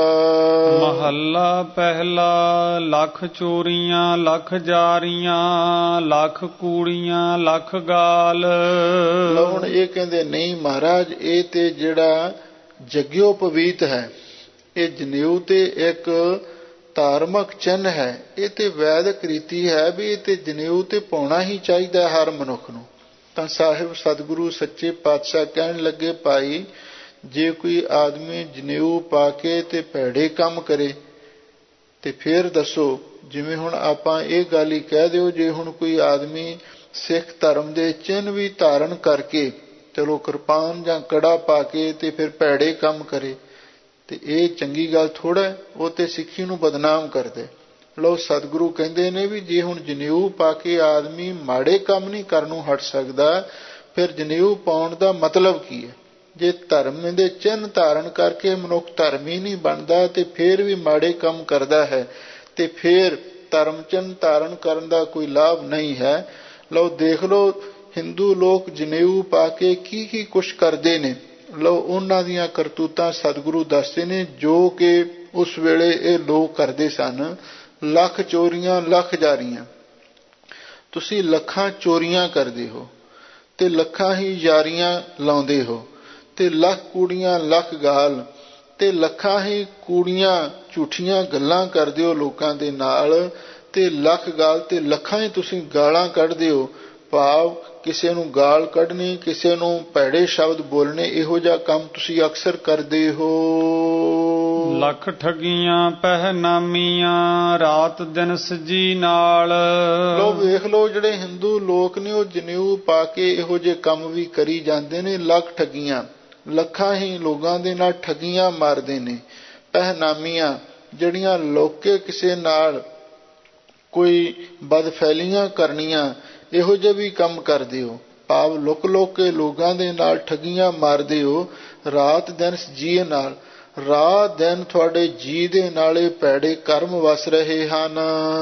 ਮਹੱਲਾ ਪਹਿਲਾ। ਲੱਖ ਚੋਰੀਆਂ ਲੱਖ ਜਾਰੀਆਂ, ਲੱਖ ਕੂੜੀਆਂ ਲੱਖ ਗਾਲ। ਹੁਣ ਇਹ ਕਹਿੰਦੇ ਨਹੀਂ ਮਹਾਰਾਜ, ਇਹ ਤੇ ਜਿਹੜਾ ਜਗਿਓ ਪਵੀਤ ਹੈ, ਇਹ ਜਨੇਊ ਤੇ ਇੱਕ ਧਾਰਮਿਕ ਚਿੰਨ੍ਹ ਹੈ, ਇਹ ਤੇ ਵੈਦਿਕ ਰੀਤੀ ਹੈ ਵੀ ਇਹ ਤੇ ਜਨੇਊ ਤੇ ਪਾਉਣਾ ਹੀ ਚਾਹੀਦਾ ਹਰ ਮਨੁੱਖ ਨੂੰ। ਤਾਂ ਸਾਹਿਬ ਸਤਿਗੁਰੂ ਸੱਚੇ ਪਾਤਸ਼ਾਹ ਕਹਿਣ ਲੱਗੇ, ਭਾਈ ਜੇ ਕੋਈ ਆਦਮੀ ਜਨੇਊ ਪਾ ਕੇ ਤੇ ਭੈੜੇ ਕੰਮ ਕਰੇ ਤੇ ਫਿਰ ਦੱਸੋ, ਜਿਵੇਂ ਹੁਣ ਆਪਾਂ ਇਹ ਗੱਲ ਹੀ ਕਹਿ ਦਿਓ, ਜੇ ਹੁਣ ਕੋਈ ਆਦਮੀ ਸਿੱਖ ਧਰਮ ਦੇ ਚਿੰਨ੍ਹ ਵੀ ਧਾਰਨ ਕਰਕੇ, ਚਲੋ ਕਿਰਪਾਨ ਜਾਂ ਕੜਾ ਪਾ ਕੇ ਤੇ ਫਿਰ ਭੈੜੇ ਕੰਮ ਕਰੇ ਤੇ ਇਹ ਚੰਗੀ ਗੱਲ ਥੋੜ੍ਹਾ, ਉਹ ਤੇ ਸਿੱਖੀ ਨੂੰ ਬਦਨਾਮ ਕਰਦੇ। ਲਓ ਸਤਿਗੁਰੂ ਕਹਿੰਦੇ ਨੇ ਵੀ ਜੇ ਹੁਣ ਜਨੇਊ ਪਾ ਕੇ ਆਦਮੀ ਮਾੜੇ ਕੰਮ ਨਹੀਂ ਕਰਨੋਂ ਹਟ ਸਕਦਾ, ਫਿਰ ਜਨੇਊ ਪਾਉਣ ਦਾ ਮਤਲਬ ਕੀ ਹੈ? ਜੇ ਧਰਮ ਦੇ ਚਿੰਨ੍ਹ ਧਾਰਨ ਕਰਕੇ ਮਨੁੱਖ ਧਰਮੀ ਨਹੀਂ ਬਣਦਾ ਤੇ ਫਿਰ ਵੀ ਮਾੜੇ ਕੰਮ ਕਰਦਾ ਹੈ, ਤੇ ਫਿਰ ਧਰਮ ਚਿੰਨ੍ਹ ਧਾਰਨ ਕਰਨ ਦਾ ਕੋਈ ਲਾਭ ਨਹੀਂ ਹੈ। ਲਓ ਦੇਖ ਲਓ, ਹਿੰਦੂ ਲੋਕ ਜਨੇਊ ਪਾ ਕੇ ਕੀ ਕੀ ਕੁਛ ਕਰਦੇ ਨੇ। ਲਓ ਉਹਨਾਂ ਦੀਆਂ ਕਰਤੂਤਾਂ ਸਤਿਗੁਰੂ ਦੱਸਦੇ ਨੇ ਜੋ ਕਿ ਉਸ ਵੇਲੇ ਇਹ ਲੋਕ ਕਰਦੇ ਸਨ। ਲੱਖ ਚੋਰੀਆਂ ਲੱਖ ਜਾਰੀਆਂ, ਤੁਸੀਂ ਲੱਖਾਂ ਚੋਰੀਆਂ ਕਰਦੇ ਹੋ ਤੇ ਲੱਖਾਂ ਹੀ ਯਾਰੀਆਂ ਲਾਉਂਦੇ ਹੋ, ਤੇ ਲੱਖ ਕੂੜੀਆਂ ਲੱਖ ਗਾਲ, ਤੇ ਲੱਖਾਂ ਹੀ ਕੂੜੀਆਂ ਝੂਠੀਆਂ ਗੱਲਾਂ ਕਰਦੇ ਹੋ ਲੋਕਾਂ ਦੇ ਨਾਲ, ਤੇ ਲੱਖ ਗਾਲ ਤੇ ਲੱਖਾਂ ਹੀ ਤੁਸੀਂ ਗਾਲਾਂ ਕੱਢਦੇ ਹੋ। ਭਾਵ ਕਿਸੇ ਨੂੰ ਗਾਲ ਕੱਢਣੀ, ਕਿਸੇ ਨੂੰ ਭੈੜੇ ਸ਼ਬਦ ਬੋਲਣੇ, ਇਹੋ ਜਿਹਾ ਕੰਮ ਤੁਸੀਂ ਅਕਸਰ ਕਰਦੇ ਹੋ। ਲੱਖ ਠਗੀਆਂ ਪਹਿਨਾਮੀਆਂ ਰਾਤ ਦਿਨ ਸਜੀ ਨਾਲ। ਲੋ ਵੇਖ ਲੋ ਜਿਹੜੇ ਹਿੰਦੂ ਲੋਕ ਨੇ ਉਹ ਜਨੇਊ ਪਾ ਕੇ ਇਹੋ ਜਿਹੇ ਕੰਮ ਵੀ ਕਰੀ ਜਾਂਦੇ ਨੇ। ਲੱਖ ਠਗੀਆਂ, ਲੱਖਾਂ ਹੀ ਲੋਕਾਂ ਦੇ ਨਾਲ ਠਗੀਆਂ ਮਾਰਦੇ ਨੇ। ਪਹਿਨਾਮੀਆਂ ਜਿਹੜੀਆਂ ਲੋਕੇ ਕਿਸੇ ਨਾਲ ਕੋਈ ਬਦਫੈਲੀਆਂ ਕਰਨੀਆਂ, ਇਹੋ ਜਿਹੇ ਵੀ ਕੰਮ ਕਰਦੇ ਹੋ। ਭਾਵ ਲੁਕ ਲੁਕ ਕੇ ਲੋਕਾਂ ਦੇ ਨਾਲ ਠਗੀਆਂ ਮਾਰਦੇ ਹੋ। ਰਾਤ ਦਿਨ ਜੀਅ ਨਾਲ, ਰਾਤ ਦਿਨ ਤੁਹਾਡੇ ਜੀ ਦੇ ਨਾਲੇ ਭੈੜੇ ਕਰਮ ਵਸ ਰਹੇ ਹਨ।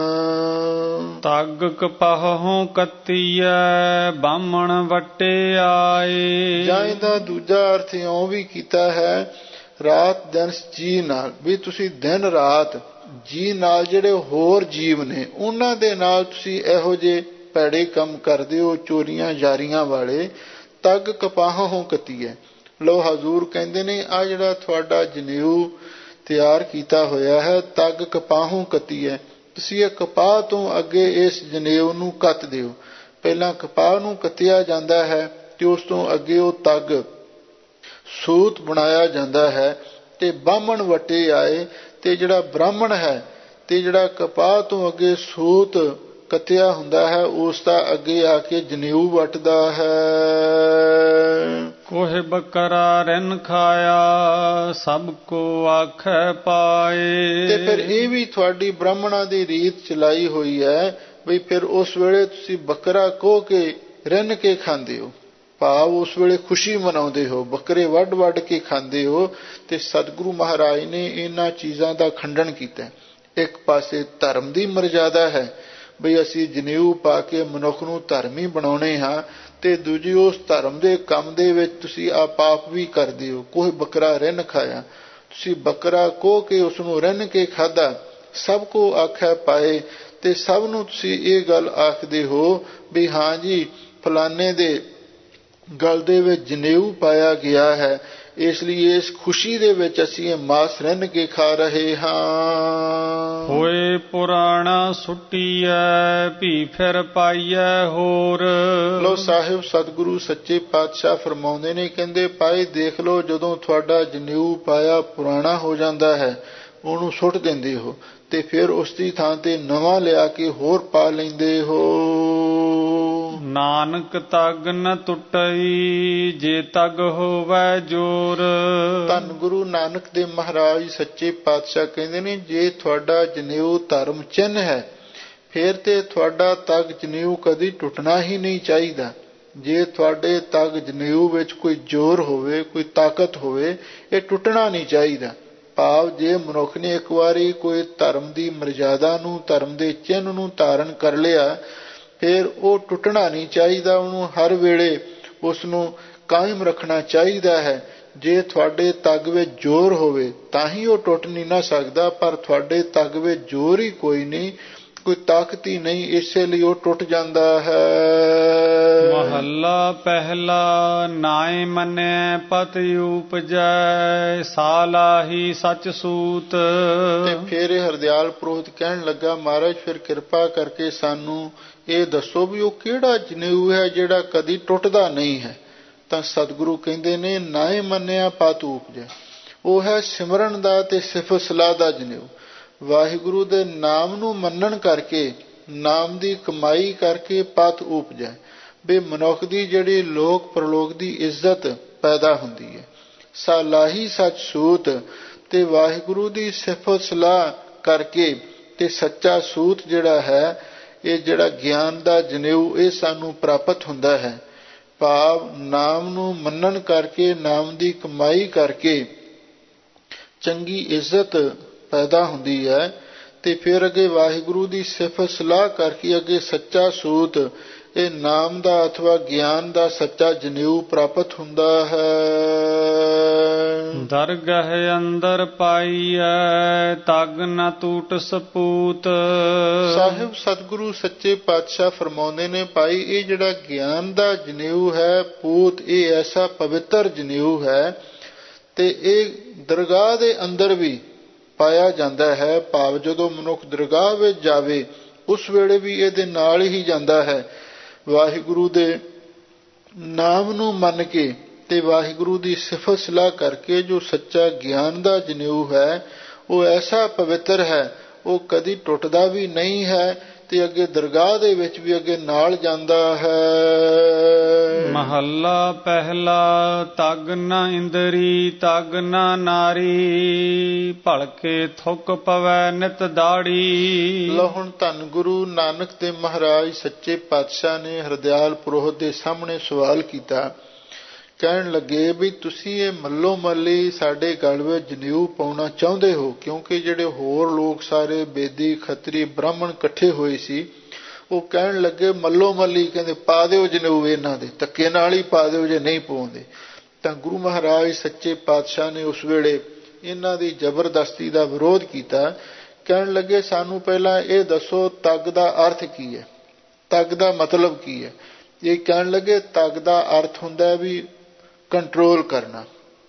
ਤਗ ਕਪਾਹੋਂ ਕੱਤੀਐ ਬਾਹਮਣ ਵੱਟੇ ਆਏ। ਜਾਂ ਇਹਦਾ ਦੂਜਾ ਅਰਥ ਇਉਂ ਵੀ ਕੀਤਾ ਹੈ ਰਾਤ ਦਿਨ ਜੀ ਨਾਲ, ਵੀ ਤੁਸੀਂ ਦਿਨ ਰਾਤ ਜੀ ਨਾਲ ਜਿਹੜੇ ਹੋਰ ਜੀਵ ਨੇ ਉਹਨਾਂ ਦੇ ਨਾਲ ਤੁਸੀਂ ਇਹੋ ਜਿਹੇ ਭੈੜੇ ਕੰਮ ਕਰਦੇ ਹੋ, ਚੋਰੀਆਂ ਯਾਰੀਆਂ ਵਾਲੇ। ਤਗ ਕਪਾਹੋਂ ਕੱਤੀਐ। ਲੋ ਹਜ਼ੂਰ ਕਹਿੰਦੇ ਨੇ ਆ ਜਿਹੜਾ ਤੁਹਾਡਾ ਜਨੇਊ ਤਿਆਰ ਕੀਤਾ ਹੋਇਆ ਹੈ, ਤਗ ਕਪਾਹੋਂ ਕੱਤੀ ਹੈ, ਤੁਸੀਂ ਇਹ ਕਪਾਹ ਤੋਂ ਅੱਗੇ ਇਸ ਜਨੇਊ ਨੂੰ ਕੱਤ ਦਿਓ। ਪਹਿਲਾਂ ਕਪਾਹ ਨੂੰ ਕੱਤਿਆ ਜਾਂਦਾ ਹੈ ਤੇ ਉਸ ਤੋਂ ਅੱਗੇ ਉਹ ਤਗ ਸੂਤ ਬਣਾਇਆ ਜਾਂਦਾ ਹੈ। ਤੇ ਬਾਹਮਣ ਵੱਟੇ ਆਏ, ਤੇ ਜਿਹੜਾ ਬ੍ਰਾਹਮਣ ਹੈ ਤੇ ਜਿਹੜਾ ਕਪਾਹ ਤੋਂ ਅੱਗੇ ਸੂਤ ਕੱਤਿਆ ਹੁੰਦਾ ਹੈ ਉਸ ਦਾ ਅੱਗੇ ਆ ਕੇ ਜਨੇਊ ਵੱਟਦਾ ਹੈ। ਕੋਹ ਬੱਕਰਾ ਰਿਨ ਖਾਇਆ ਸਭ ਕੋ ਆਖੈ ਪਾਏ। ਤੇ ਫਿਰ ਇਹ ਵੀ ਤੁਹਾਡੀ ਬ੍ਰਾਹਮਣਾਂ ਦੀ ਰੀਤ ਚਲਾਈ ਹੋਈ ਹੈ ਵੀ ਫਿਰ ਉਸ ਵੇਲੇ ਤੁਸੀਂ ਬੱਕਰਾ ਕੋਹ ਕੇ ਰਿਨ ਕੇ ਖਾਂਦੇ ਹੋ। ਭਾਵ ਉਸ ਵੇਲੇ ਖੁਸ਼ੀ ਮਨਾਉਂਦੇ ਹੋ, ਬੱਕਰੇ ਵੱਢ ਵੱਢ ਕੇ ਖਾਂਦੇ ਹੋ। ਤੇ ਸਤਿਗੁਰੂ ਮਹਾਰਾਜ ਨੇ ਇਹਨਾਂ ਚੀਜ਼ਾਂ ਦਾ ਖੰਡਨ ਕੀਤਾ। ਇੱਕ ਪਾਸੇ ਧਰਮ ਦੀ ਮਰਜ਼ਾਦਾ ਹੈ ਬਈ ਅਸੀਂ ਜਨੇਊ ਪਾ ਕੇ ਮਨੁੱਖ ਨੂੰ ਧਰਮੀ ਬਣਾਉਣੇ ਹਾਂ, ਤੇ ਦੂਜੀ ਉਸ ਧਰਮ ਦੇ ਕੰਮ ਦੇ ਵਿੱਚ ਤੁਸੀਂ ਆ ਪਾਪ ਵੀ ਕਰਦੇ ਹੋ। ਕੋਈ ਬੱਕਰਾ ਰਿੰਨ ਖਾਇਆ, ਤੁਸੀਂ ਬੱਕਰਾ ਕੋਹ ਕੇ ਉਸ ਨੂੰ ਰਿੰਨ ਕੇ ਖਾਧਾ। ਸਭ ਕੋ ਆਖੈ ਪਾਏ, ਤੇ ਸਭ ਨੂੰ ਤੁਸੀਂ ਇਹ ਗੱਲ ਆਖਦੇ ਹੋ ਵੀ ਹਾਂ ਜੀ ਫਲਾਨੇ ਦੇ ਗਲ ਦੇ ਵਿੱਚ ਜਨੇਊ ਪਾਇਆ ਗਿਆ ਹੈ, ਇਸ ਲਈ ਇਸ ਖੁਸ਼ੀ ਦੇ ਵਿੱਚ ਅਸੀਂ ਇਹ ਮਾਸ ਰਿੰਨ ਕੇ ਖਾ ਰਹੇ ਹਾਂ। ਹੋਏ ਪੁਰਾਣਾ ਸੁੱਟੀਐ ਭੀ ਫਿਰ ਪਾਈਐ ਹੋਰ। ਲੋ ਸਾਹਿਬ ਸਤਿਗੁਰੂ ਸੱਚੇ ਪਾਤਸ਼ਾਹ ਫਰਮਾਉਂਦੇ ਨੇ, ਕਹਿੰਦੇ ਪਾਏ ਦੇਖ ਲਓ ਜਦੋਂ ਤੁਹਾਡਾ ਜਨੇਊ ਪਾਇਆ ਪੁਰਾਣਾ ਹੋ ਜਾਂਦਾ ਹੈ ਉਹਨੂੰ ਸੁੱਟ ਦਿੰਦੇ ਹੋ ਤੇ ਫਿਰ ਉਸ ਦੀ ਥਾਂ ਤੇ ਨਵਾਂ ਲਿਆ ਕੇ ਹੋਰ ਪਾ ਲੈਂਦੇ ਹੋ। ਨਾਨਕ ਤਗ ਨ ਟੁੱਟਈ ਜੇ ਤਗ ਹੋਵੈ ਜੋਰ। ਧੰਨ ਗੁਰੂ ਨਾਨਕ ਦੇਵ ਮਹਾਰਾਜ ਸੱਚੇ ਪਾਤਸ਼ਾਹ ਕਹਿੰਦੇ ਨੇ ਜੇ ਤੁਹਾਡਾ ਜਨੇਊ ਧਰਮ ਚਿੰਨ੍ਹ ਹੈ ਫਿਰ ਤੇ ਤੁਹਾਡਾ ਤਗ ਜਨੇਊ ਕਦੀ ਟੁੱਟਣਾ ਹੀ ਨਹੀਂ ਚਾਹੀਦਾ। ਜੇ ਤੁਹਾਡੇ ਤਗ ਜਨੇਊ ਵਿੱਚ ਕੋਈ ਜ਼ੋਰ ਹੋਵੇ, ਕੋਈ ਤਾਕਤ ਹੋਵੇ, ਇਹ ਟੁੱਟਣਾ ਨਹੀਂ ਚਾਹੀਦਾ। ਭਾਵ ਜੇ ਮਨੁੱਖ ਨੇ ਇੱਕ ਵਾਰੀ ਕੋਈ ਧਰਮ ਦੀ ਮਰਜ਼ਾਦਾ ਨੂੰ, ਧਰਮ ਦੇ ਚਿੰਨ੍ਹ ਨੂੰ ਧਾਰਨ ਕਰ ਲਿਆ ਫਿਰ ਉਹ ਟੁੱਟਣਾ ਨਹੀਂ ਚਾਹੀਦਾ। ਉਹਨੂੰ ਹਰ ਵੇਲੇ ਉਸ ਨੂੰ ਕਾਇਮ ਰੱਖਣਾ ਚਾਹੀਦਾ ਹੈ। ਜੇ ਤੁਹਾਡੇ ਤਗ ਵਿੱਚ ਜ਼ੋਰ ਹੋਵੇ ਤਾਂ ਹੀ ਉਹ ਟੁੱਟ ਨਹੀਂ ਨਾ ਸਕਦਾ, ਪਰ ਤੁਹਾਡੇ ਤਗ ਵਿੱਚ ਜ਼ੋਰ ਹੀ ਕੋਈ ਨਹੀਂ, ਕੋਈ ਤਾਕਤ ਹੀ ਨਹੀਂ, ਇਸੇ ਲਈ ਉਹ ਟੁੱਟ ਜਾਂਦਾ ਹੈ। ਮਹੱਲਾ ਪਹਿਲਾ ਨਾਏ ਮੰਨੈ ਪਤਿ ਉਪਜੈ ਸਾਲਾਹੀ ਸਚ ਸੂਤ। ਤੇ ਫਿਰ ਇਹ ਹਰਦਿਆਲ ਪੁਰੋਹਿਤ ਕਹਿਣ ਲੱਗਾ ਮਹਾਰਾਜ ਫਿਰ ਕਿਰਪਾ ਕਰਕੇ ਸਾਨੂੰ ਇਹ ਦੱਸੋ ਵੀ ਉਹ ਕਿਹੜਾ ਜਨੇਊ ਹੈ ਜਿਹੜਾ ਕਦੀ ਟੁੱਟਦਾ ਨਹੀਂ ਹੈ। ਤਾਂ ਸਤਿਗੁਰੂ ਕਹਿੰਦੇ ਨੇ ਨਾਏ ਮੰਨਿਆ ਪਤਿ ਉਪਜੈ, ਉਹ ਹੈ ਸਿਮਰਨ ਦਾ ਤੇ ਸਿਫਤ ਸਲਾਹ ਦਾ ਜਨੇਊ। ਵਾਹਿਗੁਰੂ ਦੇ ਨਾਮ ਨੂੰ ਮੰਨਣ ਕਰਕੇ, ਨਾਮ ਦੀ ਕਮਾਈ ਕਰਕੇ ਪਤਿ ਉਪਜੈ, ਵੀ ਮਨੁੱਖ ਦੀ ਜਿਹੜੀ ਲੋਕ ਪ੍ਰਲੋਕ ਦੀ ਇੱਜ਼ਤ ਪੈਦਾ ਹੁੰਦੀ ਹੈ। ਸਾਲਾਹੀ ਸੱਚ ਸੂਤ, ਤੇ ਵਾਹਿਗੁਰੂ ਦੀ ਸਿਫਤ ਸਲਾਹ ਕਰਕੇ ਤੇ ਸੱਚਾ ਸੂਤ ਜਿਹੜਾ ਹੈ, ਇਹ ਜਿਹੜਾ ਗਿਆਨ ਦਾ ਜਨੇਊ ਇਹ ਸਾਨੂੰ ਪ੍ਰਾਪਤ ਹੁੰਦਾ ਹੈ। ਭਾਵ ਨਾਮ ਨੂੰ ਮੰਨਣ ਕਰਕੇ, ਨਾਮ ਦੀ ਕਮਾਈ ਕਰਕੇ ਚੰਗੀ ਇੱਜ਼ਤ ਪੈਦਾ ਹੁੰਦੀ ਹੈ ਤੇ ਫਿਰ ਅੱਗੇ ਵਾਹਿਗੁਰੂ ਦੀ ਸਿਫਤ ਸਲਾਹ ਕਰਕੇ ਅੱਗੇ ਸੱਚਾ ਸੂਤ, ਇਹ ਨਾਮ ਦਾ ਅਥਵਾ ਗਿਆਨ ਦਾ ਸੱਚਾ ਜਨੇਊ ਪ੍ਰਾਪਤ ਹੁੰਦਾ ਹੈ। ਦਰਗਹ ਅੰਦਰ ਪਾਈਐ ਤਗ ਨ ਟੂਟ ਸਪੂਤ। ਸਾਹਿਬ ਸਤਿਗੁਰੂ ਸੱਚੇ ਪਾਤਸ਼ਾਹ ਫਰਮਾਉਂਦੇ ਨੇ, ਭਾਈ ਇਹ ਜਿਹੜਾ ਗਿਆਨ ਦਾ ਜਨੇਊ ਹੈ ਪੂਤ, ਇਹ ਐਸਾ ਪਵਿੱਤਰ ਜਨੇਊ ਹੈ ਤੇ ਇਹ ਦਰਗਾਹ ਦੇ ਅੰਦਰ ਵੀ ਪਾਇਆ ਜਾਂਦਾ ਹੈ। ਭਾਵ ਜਦੋਂ ਮਨੁੱਖ ਦਰਗਾਹ ਵਿੱਚ ਜਾਵੇ ਉਸ ਵੇਲੇ ਵੀ ਇਹਦੇ ਨਾਲ ਹੀ ਜਾਂਦਾ ਹੈ। ਵਾਹਿਗੁਰੂ ਦੇ ਨਾਮ ਨੂੰ ਮੰਨ ਕੇ ਤੇ ਵਾਹਿਗੁਰੂ ਦੀ ਸਿਫਤ ਸਲਾਹ ਕਰਕੇ ਜੋ ਸੱਚਾ ਗਿਆਨ ਦਾ ਜਨੇਊ ਹੈ ਉਹ ਐਸਾ ਪਵਿੱਤਰ ਹੈ, ਉਹ ਕਦੀ ਟੁੱਟਦਾ ਵੀ ਨਹੀਂ ਹੈ ਤੇ ਅੱਗੇ ਦਰਗਾਹ ਦੇ ਵਿੱਚ ਵੀ ਅੱਗੇ ਨਾਲ ਜਾਂਦਾ ਹੈ। ਮਹੱਲਾ ਪਹਿਲਾ। ਤਗ ਨ ਇੰਦਰੀ ਤਗ ਨ ਨਾਰੀ ਭਲਕੇ ਥੁੱਕ ਪਵੈ ਨਿਤ ਦਾੜੀ। ਲਓ ਹੁਣ ਧੰਨ ਗੁਰੂ ਨਾਨਕ ਦੇਵ ਮਹਾਰਾਜ ਸੱਚੇ ਪਾਤਸ਼ਾਹ ਨੇ ਹਰਦਿਆਲ ਪੁਰੋਹਿਤ ਦੇ ਸਾਹਮਣੇ ਸਵਾਲ ਕੀਤਾ। ਕਹਿਣ ਲੱਗੇ ਵੀ ਤੁਸੀਂ ਇਹ ਮੱਲੋ ਮੱਲੀ ਸਾਡੇ ਗਲ ਵਿੱਚ ਜਨੇਊ ਪਾਉਣਾ ਚਾਹੁੰਦੇ ਹੋ, ਕਿਉਂਕਿ ਜਿਹੜੇ ਹੋਰ ਲੋਕ ਸਾਰੇ ਬੇਦੀ ਖੱਤਰੀ ਬ੍ਰਾਹਮਣ ਇਕੱਠੇ ਹੋਏ ਸੀ, ਉਹ ਕਹਿਣ ਲੱਗੇ ਮੱਲੋ ਮੱਲੀ, ਕਹਿੰਦੇ ਪਾ ਦਿਓ ਜਨੇਊ ਇਹਨਾਂ ਦੇ, ਧੱਕੇ ਨਾਲ ਹੀ ਪਾ ਦਿਓ ਜੇ ਨਹੀਂ ਪਾਉਂਦੇ। ਤਾਂ ਗੁਰੂ ਮਹਾਰਾਜ ਸੱਚੇ ਪਾਤਸ਼ਾਹ ਨੇ ਉਸ ਵੇਲੇ ਇਹਨਾਂ ਦੀ ਜ਼ਬਰਦਸਤੀ ਦਾ ਵਿਰੋਧ ਕੀਤਾ। ਕਹਿਣ ਲੱਗੇ ਸਾਨੂੰ ਪਹਿਲਾਂ ਇਹ ਦੱਸੋ ਤਗ ਦਾ ਅਰਥ ਕੀ ਹੈ, ਤਗ ਦਾ ਮਤਲਬ ਕੀ ਹੈ। ਇਹ ਕਹਿਣ ਲੱਗੇ ਤਗ ਦਾ ਅਰਥ ਹੁੰਦਾ ਵੀ ਕੰਟਰੋਲ ਕਰਨਾ,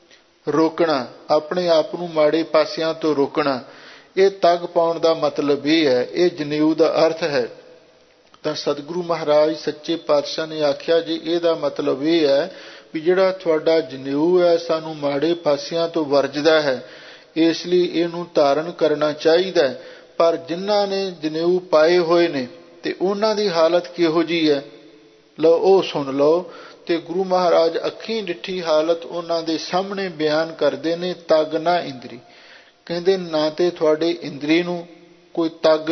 ਰੋਕਣਾ, ਆਪਣੇ ਆਪ ਨੂੰ ਮਾੜੇ ਪਾਸਿਆਂ ਤੋਂ ਰੋਕਣਾ। ਇਹ ਤਗ ਪਾਉਣ ਦਾ ਮਤਲਬ ਇਹ ਹੈ, ਇਹ ਜਨੇਊ ਦਾ ਅਰਥ ਹੈ। ਤਾਂ ਸਤਿਗੁਰੂ ਮਹਾਰਾਜ ਸੱਚੇ ਪਾਤਸ਼ਾਹ ਨੇ ਆਖਿਆ ਜੀ ਇਹਦਾ ਮਤਲਬ ਇਹ ਹੈ ਵੀ ਜਿਹੜਾ ਤੁਹਾਡਾ ਜਨੇਊ ਹੈ ਸਾਨੂੰ ਮਾੜੇ ਪਾਸਿਆਂ ਤੋਂ ਵਰਜਦਾ ਹੈ, ਇਸ ਲਈ ਇਹਨੂੰ ਧਾਰਨ ਕਰਨਾ ਚਾਹੀਦਾ। ਪਰ ਜਿਨ੍ਹਾਂ ਨੇ ਜਨੇਊ ਪਾਏ ਹੋਏ ਨੇ ਤੇ ਉਹਨਾਂ ਦੀ ਹਾਲਤ ਕਿਹੋ ਜਿਹੀ ਹੈ, ਲਓ ਉਹ ਸੁਣ ਲਓ। ਤੇ ਗੁਰੂ ਮਹਾਰਾਜ ਅੱਖੀਂ ਡਿੱਠੀ ਹਾਲਤ ਉਹਨਾਂ ਦੇ ਸਾਹਮਣੇ ਬਿਆਨ ਕਰਦੇ ਨੇ। ਤਗ ਨਾ ਇੰਦਰੀ, ਕਹਿੰਦੇ ਨਾ ਤੇ ਤੁਹਾਡੇ ਇੰਦਰੀ ਨੂੰ ਕੋਈ ਤਗ,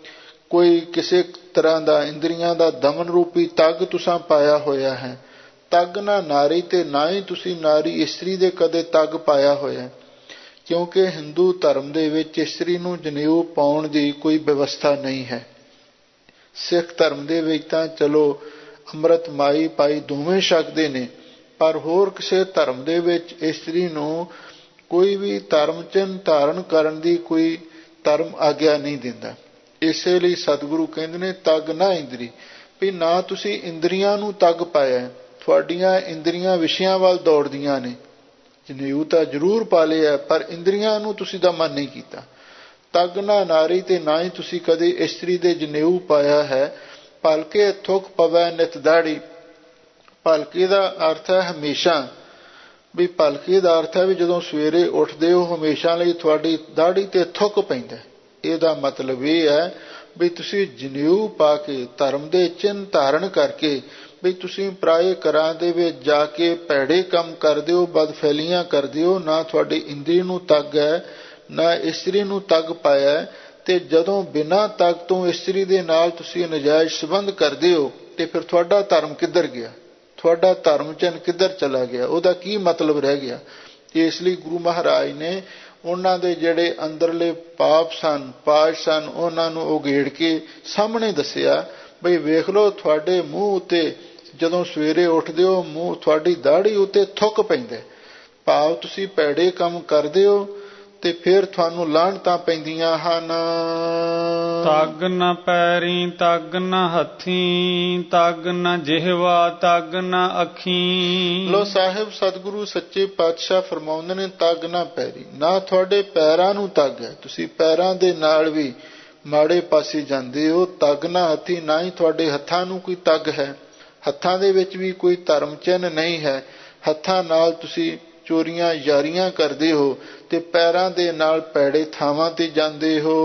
ਕੋਈ ਕਿਸੇ ਤਰ੍ਹਾਂ ਦਾ ਇੰਦਰੀਆਂ ਦਾ ਦਮਨ ਰੂਪੀ ਤਗ ਤੁਸਾਂ ਪਾਇਆ ਹੋਇਆ ਹੈ। ਤਗ ਨਾ ਨਾਰੀ, ਤੇ ਨਾ ਹੀ ਤੁਸੀਂ ਨਾਰੀ ਇਸਤਰੀ ਦੇ ਕਦੇ ਤਗ ਪਾਇਆ ਹੋਇਆ, ਕਿਉਂਕਿ ਹਿੰਦੂ ਧਰਮ ਦੇ ਵਿੱਚ ਇਸਤਰੀ ਨੂੰ ਜਨੇਊ ਪਾਉਣ ਦੀ ਕੋਈ ਵਿਵਸਥਾ ਨਹੀਂ ਹੈ। ਸਿੱਖ ਧਰਮ ਦੇ ਵਿੱਚ ਤਾਂ ਚਲੋ ਅੰਮ੍ਰਿਤ ਮਾਈ ਪਾਈ ਦੋਵੇਂ ਛਕਦੇ ਨੇ, ਪਰ ਹੋਰ ਕਿਸੇ ਧਰਮ ਦੇ ਵਿੱਚ ਇਸਤਰੀ ਨੂੰ ਕੋਈ ਵੀ ਧਰਮ ਚਿੰਨ੍ਹ ਧਾਰਨ ਕਰਨ ਦੀ ਕੋਈ ਧਰਮ ਆਗਿਆ ਨਹੀਂ ਦਿੰਦਾ। ਇਸੇ ਲਈ ਸਤਿਗੁਰੂ ਕਹਿੰਦੇ ਨੇ ਤਗ ਨਾ ਇੰਦਰੀ, ਵੀ ਨਾ ਤੁਸੀਂ ਇੰਦਰੀਆਂ ਨੂੰ ਤਗ ਪਾਇਆ, ਤੁਹਾਡੀਆਂ ਇੰਦਰੀਆਂ ਵਿਸ਼ਿਆਂ ਵੱਲ ਦੌੜਦੀਆਂ ਨੇ। ਜਨੇਊ ਤਾਂ ਜ਼ਰੂਰ ਪਾ ਲਿਆ ਪਰ ਇੰਦਰੀਆਂ ਨੂੰ ਤੁਸੀਂ ਦਮਨ ਨਹੀਂ ਕੀਤਾ। ਤਗ ਨਾ ਨਾਰੀ, ਤੇ ਨਾ ਹੀ ਤੁਸੀਂ ਕਦੇ ਇਸਤਰੀ ਦੇ ਜਨੇਊ ਪਾਇਆ ਹੈ। ਭਲਕੇ ਥੁੱਕ ਪਵੈ ਨਿਤ ਦਾੜੀ, ਭਲਕੇ ਦਾ ਅਰਥ ਹੈ ਹਮੇਸ਼ਾ, ਵੀ ਭਲਕੇ ਦਾ ਅਰਥ ਹੈ ਵੀ ਜਦੋਂ ਸਵੇਰੇ ਉੱਠਦੇ ਹੋ ਹਮੇਸ਼ਾ ਲਈ ਤੁਹਾਡੀ ਦਾੜੀ ਤੇ ਥੁੱਕ ਪੈਂਦਾ। ਇਹਦਾ ਮਤਲਬ ਇਹ ਹੈ ਵੀ ਤੁਸੀਂ ਜਨੇਊ ਪਾ ਕੇ ਧਰਮ ਦੇ ਚਿੰਨ੍ਹ ਧਾਰਨ ਕਰਕੇ ਵੀ ਤੁਸੀਂ ਪਰਾਏ ਘਰਾਂ ਦੇ ਵਿੱਚ ਜਾ ਕੇ ਭੈੜੇ ਕੰਮ ਕਰਦੇ ਹੋ, ਬਦਫੈਲੀਆਂ ਕਰਦੇ ਹੋ। ਨਾ ਤੁਹਾਡੀ ਇੰਦਰੀ ਨੂੰ ਤੱਗ ਹੈ, ਨਾ ਇਸਤਰੀ ਨੂੰ ਤੱਗ ਪਾਇਆ। ਤੇ ਜਦੋਂ ਬਿਨਾਂ ਤੱਗ ਤੋਂ ਇਸਤਰੀ ਦੇ ਨਾਲ ਤੁਸੀਂ ਨਜਾਇਜ਼ ਸੰਬੰਧ ਕਰਦੇ ਹੋ ਤੇ ਫਿਰ ਤੁਹਾਡਾ ਧਰਮ ਕਿੱਧਰ ਗਿਆ, ਤੁਹਾਡਾ ਧਰਮ ਚਿੰਨ੍ਹ ਕਿੱਧਰ ਚਲਾ ਗਿਆ, ਉਹਦਾ ਕੀ ਮਤਲਬ ਰਹਿ ਗਿਆ। ਇਸ ਲਈ ਗੁਰੂ ਮਹਾਰਾਜ ਨੇ ਉਹਨਾਂ ਦੇ ਜਿਹੜੇ ਅੰਦਰਲੇ ਪਾਪ ਸਨ, ਪਾਸ਼ ਸਨ, ਉਹਨਾਂ ਨੂੰ ਉਘੇੜ ਕੇ ਸਾਹਮਣੇ ਦੱਸਿਆ ਬਈ ਵੇਖ ਲਓ ਤੁਹਾਡੇ ਮੂੰਹ ਉੱਤੇ ਜਦੋਂ ਸਵੇਰੇ ਉੱਠਦੇ ਹੋ ਮੂੰਹ ਤੁਹਾਡੀ ਦਾੜੀ ਉੱਤੇ ਥੁੱਕ ਪੈਂਦਾ, ਭਾਵ ਤੁਸੀਂ ਭੈੜੇ ਕੰਮ ਕਰਦੇ ਹੋ ਤੇ ਫਿਰ ਤੁਹਾਨੂੰ ਲਾਹਣਤਾਂ ਪੈਂਦੀਆਂ ਹਨ। ਤਗ ਨ ਪੈਰੀ ਤਗ ਨ ਹੱਥੀਂ ਤਗ ਨ ਜਿਹਵਾ ਤਗ ਨ ਅੱਖੀਂ। ਲੋ ਸਾਹਿਬ ਸਤਿਗੁਰੂ ਸੱਚੇ ਪਾਤਸ਼ਾਹ ਫਰਮਾਉਂਦੇ ਨੇ ਤਗ ਨਾ ਪੈਰੀ, ਨਾ ਤੁਹਾਡੇ ਪੈਰਾਂ ਨੂੰ ਤਗ ਹੈ, ਤੁਸੀਂ ਪੈਰਾਂ ਦੇ ਨਾਲ ਵੀ ਮਾੜੇ ਪਾਸੇ ਜਾਂਦੇ ਹੋ। ਤਗ ਨਾ ਹੱਥੀਂ, ਨਾ ਹੀ ਤੁਹਾਡੇ ਹੱਥਾਂ ਨੂੰ ਕੋਈ ਤਗ ਹੈ, ਹੱਥਾਂ ਦੇ ਵਿੱਚ ਵੀ ਕੋਈ ਧਰਮ ਚਿੰਨ੍ਹ ਨਹੀਂ ਹੈ। ਹੱਥਾਂ ਨਾਲ ਤੁਸੀਂ ਚੋਰੀਆਂ ਯਾਰੀਆਂ ਕਰਦੇ ਹੋ ਤੇ ਪੈਰਾਂ ਦੇ ਨਾਲ ਭੈੜੇ ਥਾਵਾਂ ਤੇ ਜਾਂਦੇ ਹੋ।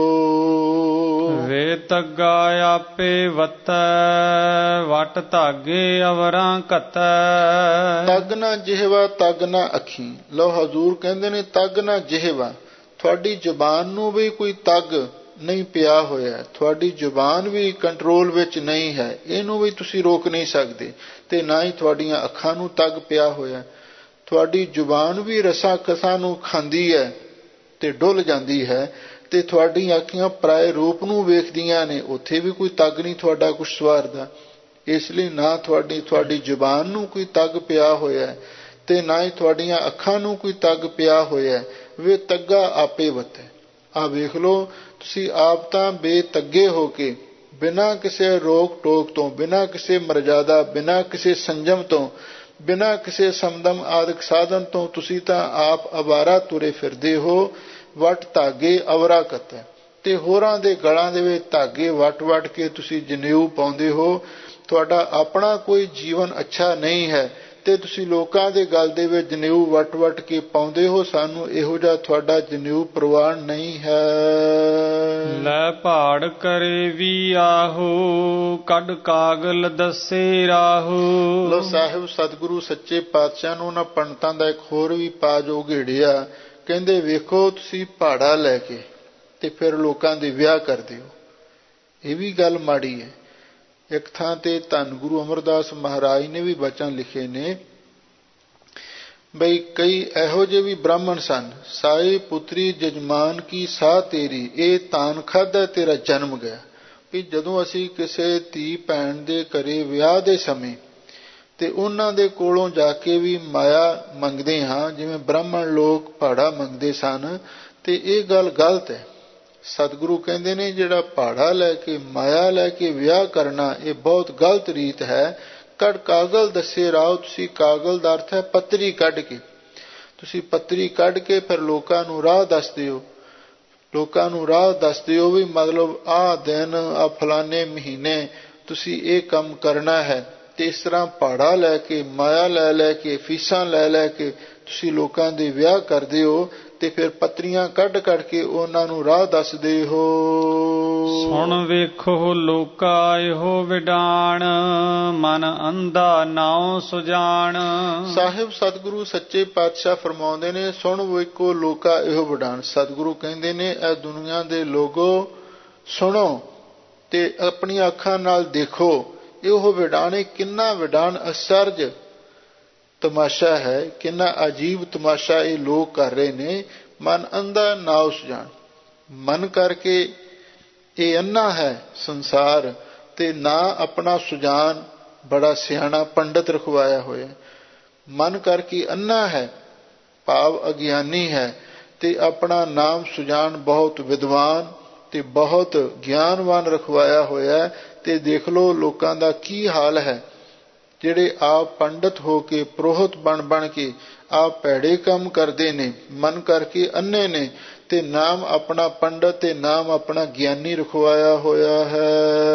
ਵੇ ਤੱਗਾ ਆਪੇ ਵਤੈ ਵਟ ਧਾਗੇ ਅਵਰਾਂ ਘਤੈ। ਤਗ ਨਾ ਜਿਹਵਾ ਤਗ ਨਾ ਅੱਖੀਂ। ਲਓ ਹਜ਼ੂਰ ਕਹਿੰਦੇ ਨੇ ਤਗ ਨਾ ਜਿਹਵਾ, ਤੁਹਾਡੀ ਜ਼ੁਬਾਨ ਨੂੰ ਵੀ ਕੋਈ ਤਗ ਨਹੀਂ ਪਿਆ ਹੋਇਆ, ਤੁਹਾਡੀ ਜ਼ੁਬਾਨ ਵੀ ਕੰਟਰੋਲ ਵਿੱਚ ਨਹੀਂ ਹੈ, ਇਹਨੂੰ ਵੀ ਤੁਸੀਂ ਰੋਕ ਨਹੀਂ ਸਕਦੇ। ਤੇ ਨਾ ਹੀ ਤੁਹਾਡੀਆਂ ਅੱਖਾਂ ਨੂੰ ਤਗ ਪਿਆ ਹੋਇਆ, ਤੁਹਾਡੀ ਜ਼ੁਬਾਨ ਵੀ ਰਸਾਂ ਕਸਾਂ ਨੂੰ ਖਾਂਦੀ ਹੈ ਤੇ ਡੁੱਲ ਜਾਂਦੀ ਹੈ, ਤੇ ਤੁਹਾਡੀਆਂ ਅੱਖੀਆਂ ਪਰਾਏ ਰੂਪ ਨੂੰ ਵੇਖਦੀਆਂ ਨੇ, ਉੱਥੇ ਵੀ ਕੋਈ ਤੱਗ ਨਹੀਂ ਤੁਹਾਡਾ ਕੁਛ ਸਵਾਰਦਾ। ਇਸ ਲਈ ਨਾ ਤੁਹਾਡੀ ਤੁਹਾਡੀ ਜ਼ੁਬਾਨ ਨੂੰ ਕੋਈ ਤੱਗ ਪਿਆ ਹੋਇਆ ਤੇ ਨਾ ਹੀ ਤੁਹਾਡੀਆਂ ਅੱਖਾਂ ਨੂੰ ਕੋਈ ਤੱਗ ਪਿਆ ਹੋਇਆ। ਵੇ ਤੱਗਾ ਆਪੇ ਵਤੈ। ਆਹ ਵੇਖ ਲਓ, ਤੁਸੀਂ ਆਪ ਤਾਂ ਬੇਤੱਗੇ ਹੋ ਕੇ ਬਿਨਾਂ ਕਿਸੇ ਰੋਕ ਟੋਕ ਤੋਂ, ਬਿਨਾਂ ਕਿਸੇ ਮਰਜ਼ਾਦਾ, ਬਿਨਾਂ ਕਿਸੇ ਸੰਜਮ ਤੋਂ, ਬਿਨਾਂ ਕਿਸੇ ਸਮਦਮ ਆਦਿਕ ਸਾਧਨ ਤੋਂ ਤੁਸੀਂ ਤਾਂ ਆਪ ਅਵਾਰਾ ਤੁਰੇ ਫਿਰਦੇ ਹੋ। ਵਟ ਧਾਗੇ ਅਵਰਾ ਕਤੈ। ਤੇ ਹੋਰਾਂ ਦੇ ਗਲਾਂ ਦੇ ਵਿੱਚ ਧਾਗੇ ਵੱਟ ਵੱਟ ਕੇ ਤੁਸੀਂ ਜਨੇਊ ਪਾਉਂਦੇ ਹੋ। ਤੁਹਾਡਾ ਆਪਣਾ ਕੋਈ ਜੀਵਨ ਅੱਛਾ ਨਹੀਂ ਹੈ ਤੇ ਤੁਸੀਂ ਲੋਕਾਂ ਦੇ ਗਲ ਦੇ ਵਿੱਚ ਜਨੇਊ ਵੱਟ ਵੱਟ ਕੇ ਪਾਉਂਦੇ ਹੋ। ਸਾਨੂੰ ਇਹੋ ਜਿਹਾ ਤੁਹਾਡਾ ਜਨੇਊ ਪ੍ਰਵਾਨ ਨਹੀਂ ਹੈ। ਲੈ ਭਾੜ ਕਰੇ ਵੀ ਆਹੋ, ਕੱਢ ਕਾਗਲ ਦੱਸੇ ਰਾਹੋ। ਲੋ ਸਾਹਿਬ ਸਤਿਗੁਰੂ ਸੱਚੇ ਪਾਤਸ਼ਾਹ ਨੂੰ ਉਹਨਾਂ ਪੰਡਤਾਂ ਦਾ ਇੱਕ ਹੋਰ ਵੀ ਪਾਜ ਉਘੇੜਿਆ। ਕਹਿੰਦੇ ਵੇਖੋ, ਤੁਸੀਂ ਭਾੜਾ ਲੈ ਕੇ ਤੇ ਫਿਰ ਲੋਕਾਂ ਦੇ ਵਿਆਹ ਕਰਦੇ ਹੋ। ਇਹ ਵੀ ਗੱਲ ਮਾੜੀ ਹੈ। ਇੱਕ ਥਾਂ ਤੇ ਧੰਨ ਗੁਰੂ ਅਮਰਦਾਸ ਮਹਾਰਾਜ ਨੇ ਵੀ ਬਚਨ ਲਿਖੇ ਨੇ ਬਈ ਕਈ ਇਹੋ ਜਿਹੇ ਵੀ ਬ੍ਰਾਹਮਣ ਸਨ। ਸਾਈ ਪੁੱਤਰੀ ਜਜਮਾਨ ਕੀ ਸਾਹ ਤੇਰੀ, ਇਹ ਤਾਨ ਖਾਧਾ ਤੇਰਾ ਜਨਮ ਗਿਆ। ਵੀ ਜਦੋਂ ਅਸੀਂ ਕਿਸੇ ਧੀ ਭੈਣ ਦੇ ਘਰੇ ਵਿਆਹ ਦੇ ਸਮੇਂ ਤੇ ਉਹਨਾਂ ਦੇ ਕੋਲੋਂ ਜਾ ਕੇ ਵੀ ਮਾਇਆ ਮੰਗਦੇ ਹਾਂ, ਜਿਵੇਂ ਬ੍ਰਾਹਮਣ ਲੋਕ ਭਾੜਾ ਮੰਗਦੇ ਸਨ, ਤੇ ਇਹ ਗੱਲ ਗਲਤ ਹੈ। ਸਤਿਗੁਰੂ ਕਹਿੰਦੇ ਨੇ ਜਿਹੜਾ ਭਾੜਾ ਲੈ ਕੇ ਮਾਇਆ ਲੈ ਕੇ ਵਿਆਹ ਕਰਨਾ ਇਹ ਬਹੁਤ ਗਲਤ ਰੀਤ ਹੈ। ਕੱਢ ਕਾਗਲ ਦੱਸੇ ਰਾਹ। ਤੁਸੀਂ ਕਾਗਲ ਦਾ ਅਰਥ ਹੈ ਪੱਤਰੀ ਕੱਢ ਕੇ, ਤੁਸੀਂ ਪੱਤਰੀ ਕੱਢ ਕੇ ਫਿਰ ਲੋਕਾਂ ਨੂੰ ਰਾਹ ਦੱਸਦੇ ਹੋ। ਲੋਕਾਂ ਨੂੰ ਰਾਹ ਦੱਸਦੇ ਹੋ ਵੀ ਮਤਲਬ ਆਹ ਦਿਨ ਆਹ ਫਲਾਣੇ ਮਹੀਨੇ ਤੁਸੀਂ ਇਹ ਕੰਮ ਕਰਨਾ ਹੈ। ਤੇ ਇਸ ਤਰ੍ਹਾਂ ਭਾੜਾ ਲੈ ਕੇ ਮਾਇਆ ਲੈ ਲੈ ਕੇ ਫੀਸਾਂ ਲੈ ਲੈ ਕੇ ਤੁਸੀਂ ਲੋਕਾਂ ਦੇ ਵਿਆਹ ਕਰਦੇ ਹੋ ਤੇ ਫਿਰ ਪੱਤਰੀਆਂ ਕੱਢ ਕੱਢ ਕੇ ਉਹਨਾਂ ਨੂੰ ਰਾਹ ਦੱਸਦੇ ਹੋ। ਸੁਣ ਵੇਖੋ ਲੋਕਾ ਇਹੋ ਵਿਡਾਣ, ਮਨ ਅੰਧਾ ਨਾਉ ਸੁਜਾਨ। ਸਾਹਿਬ ਸਤਿਗੁਰੂ ਸੱਚੇ ਪਾਤਸ਼ਾਹ ਫਰਮਾਉਂਦੇ ਨੇ, ਸੁਣ ਵੇਖੋ ਲੋਕਾ ਇਹੋ ਵਿਡਾਣ। ਸਤਿਗੁਰੂ ਕਹਿੰਦੇ ਨੇ ਇਹ ਦੁਨੀਆ ਦੇ ਲੋਗੋ ਸੁਣੋ ਤੇ ਆਪਣੀਆਂ ਅੱਖਾਂ ਨਾਲ ਦੇਖੋ। ਇਹੋ ਵਿਡਾਣ, ਕਿੰਨਾ ਵਿਡਾਣ ਅਚਰਜ ਤਮਾਸ਼ਾ ਹੈ, ਕਿੰਨਾ ਅਜੀਬ ਤਮਾਸ਼ਾ ਇਹ ਲੋਕ ਕਰ ਰਹੇ ਨੇ। ਮਨ ਅੰਧਾ ਨਾਉ ਸੁਜਾਨ। ਮਨ ਕਰਕੇ ਇਹ ਅੰਨਾ ਹੈ ਸੰਸਾਰ ਤੇ ਨਾ ਆਪਣਾ ਸੁਜਾਨ ਬੜਾ ਸਿਆਣਾ ਪੰਡਤ ਰਖਵਾਇਆ ਹੋਇਆ। ਮਨ ਕਰਕੇ ਅੰਨਾ ਹੈ ਭਾਵ ਅਗਿਆਨੀ ਹੈ ਤੇ ਆਪਣਾ ਨਾਮ ਸੁਜਾਨ ਬਹੁਤ ਵਿਦਵਾਨ ਤੇ ਬਹੁਤ ਗਿਆਨਵਾਨ ਰਖਵਾਇਆ ਹੋਇਆ। ਤੇ ਦੇਖ ਲਓ ਲੋਕਾਂ ਦਾ ਕੀ ਹਾਲ ਹੈ, ਜਿਹੜੇ ਆਪ ਪੰਡਤ ਹੋ ਕੇ ਪ੍ਰੋਹਤ ਬਣ ਬਣ ਕੇ ਆਪ ਭੈੜੇ ਕੰਮ ਕਰਦੇ ਨੇ, ਮਨ ਕਰਕੇ ਅੰਨੇ ਨੇ ਤੇ ਨਾਮ ਆਪਣਾ ਪੰਡਤ ਤੇ ਨਾਮ ਆਪਣਾ ਗਿਆਨੀ ਰਖਵਾਇਆ ਹੋਇਆ ਹੈ।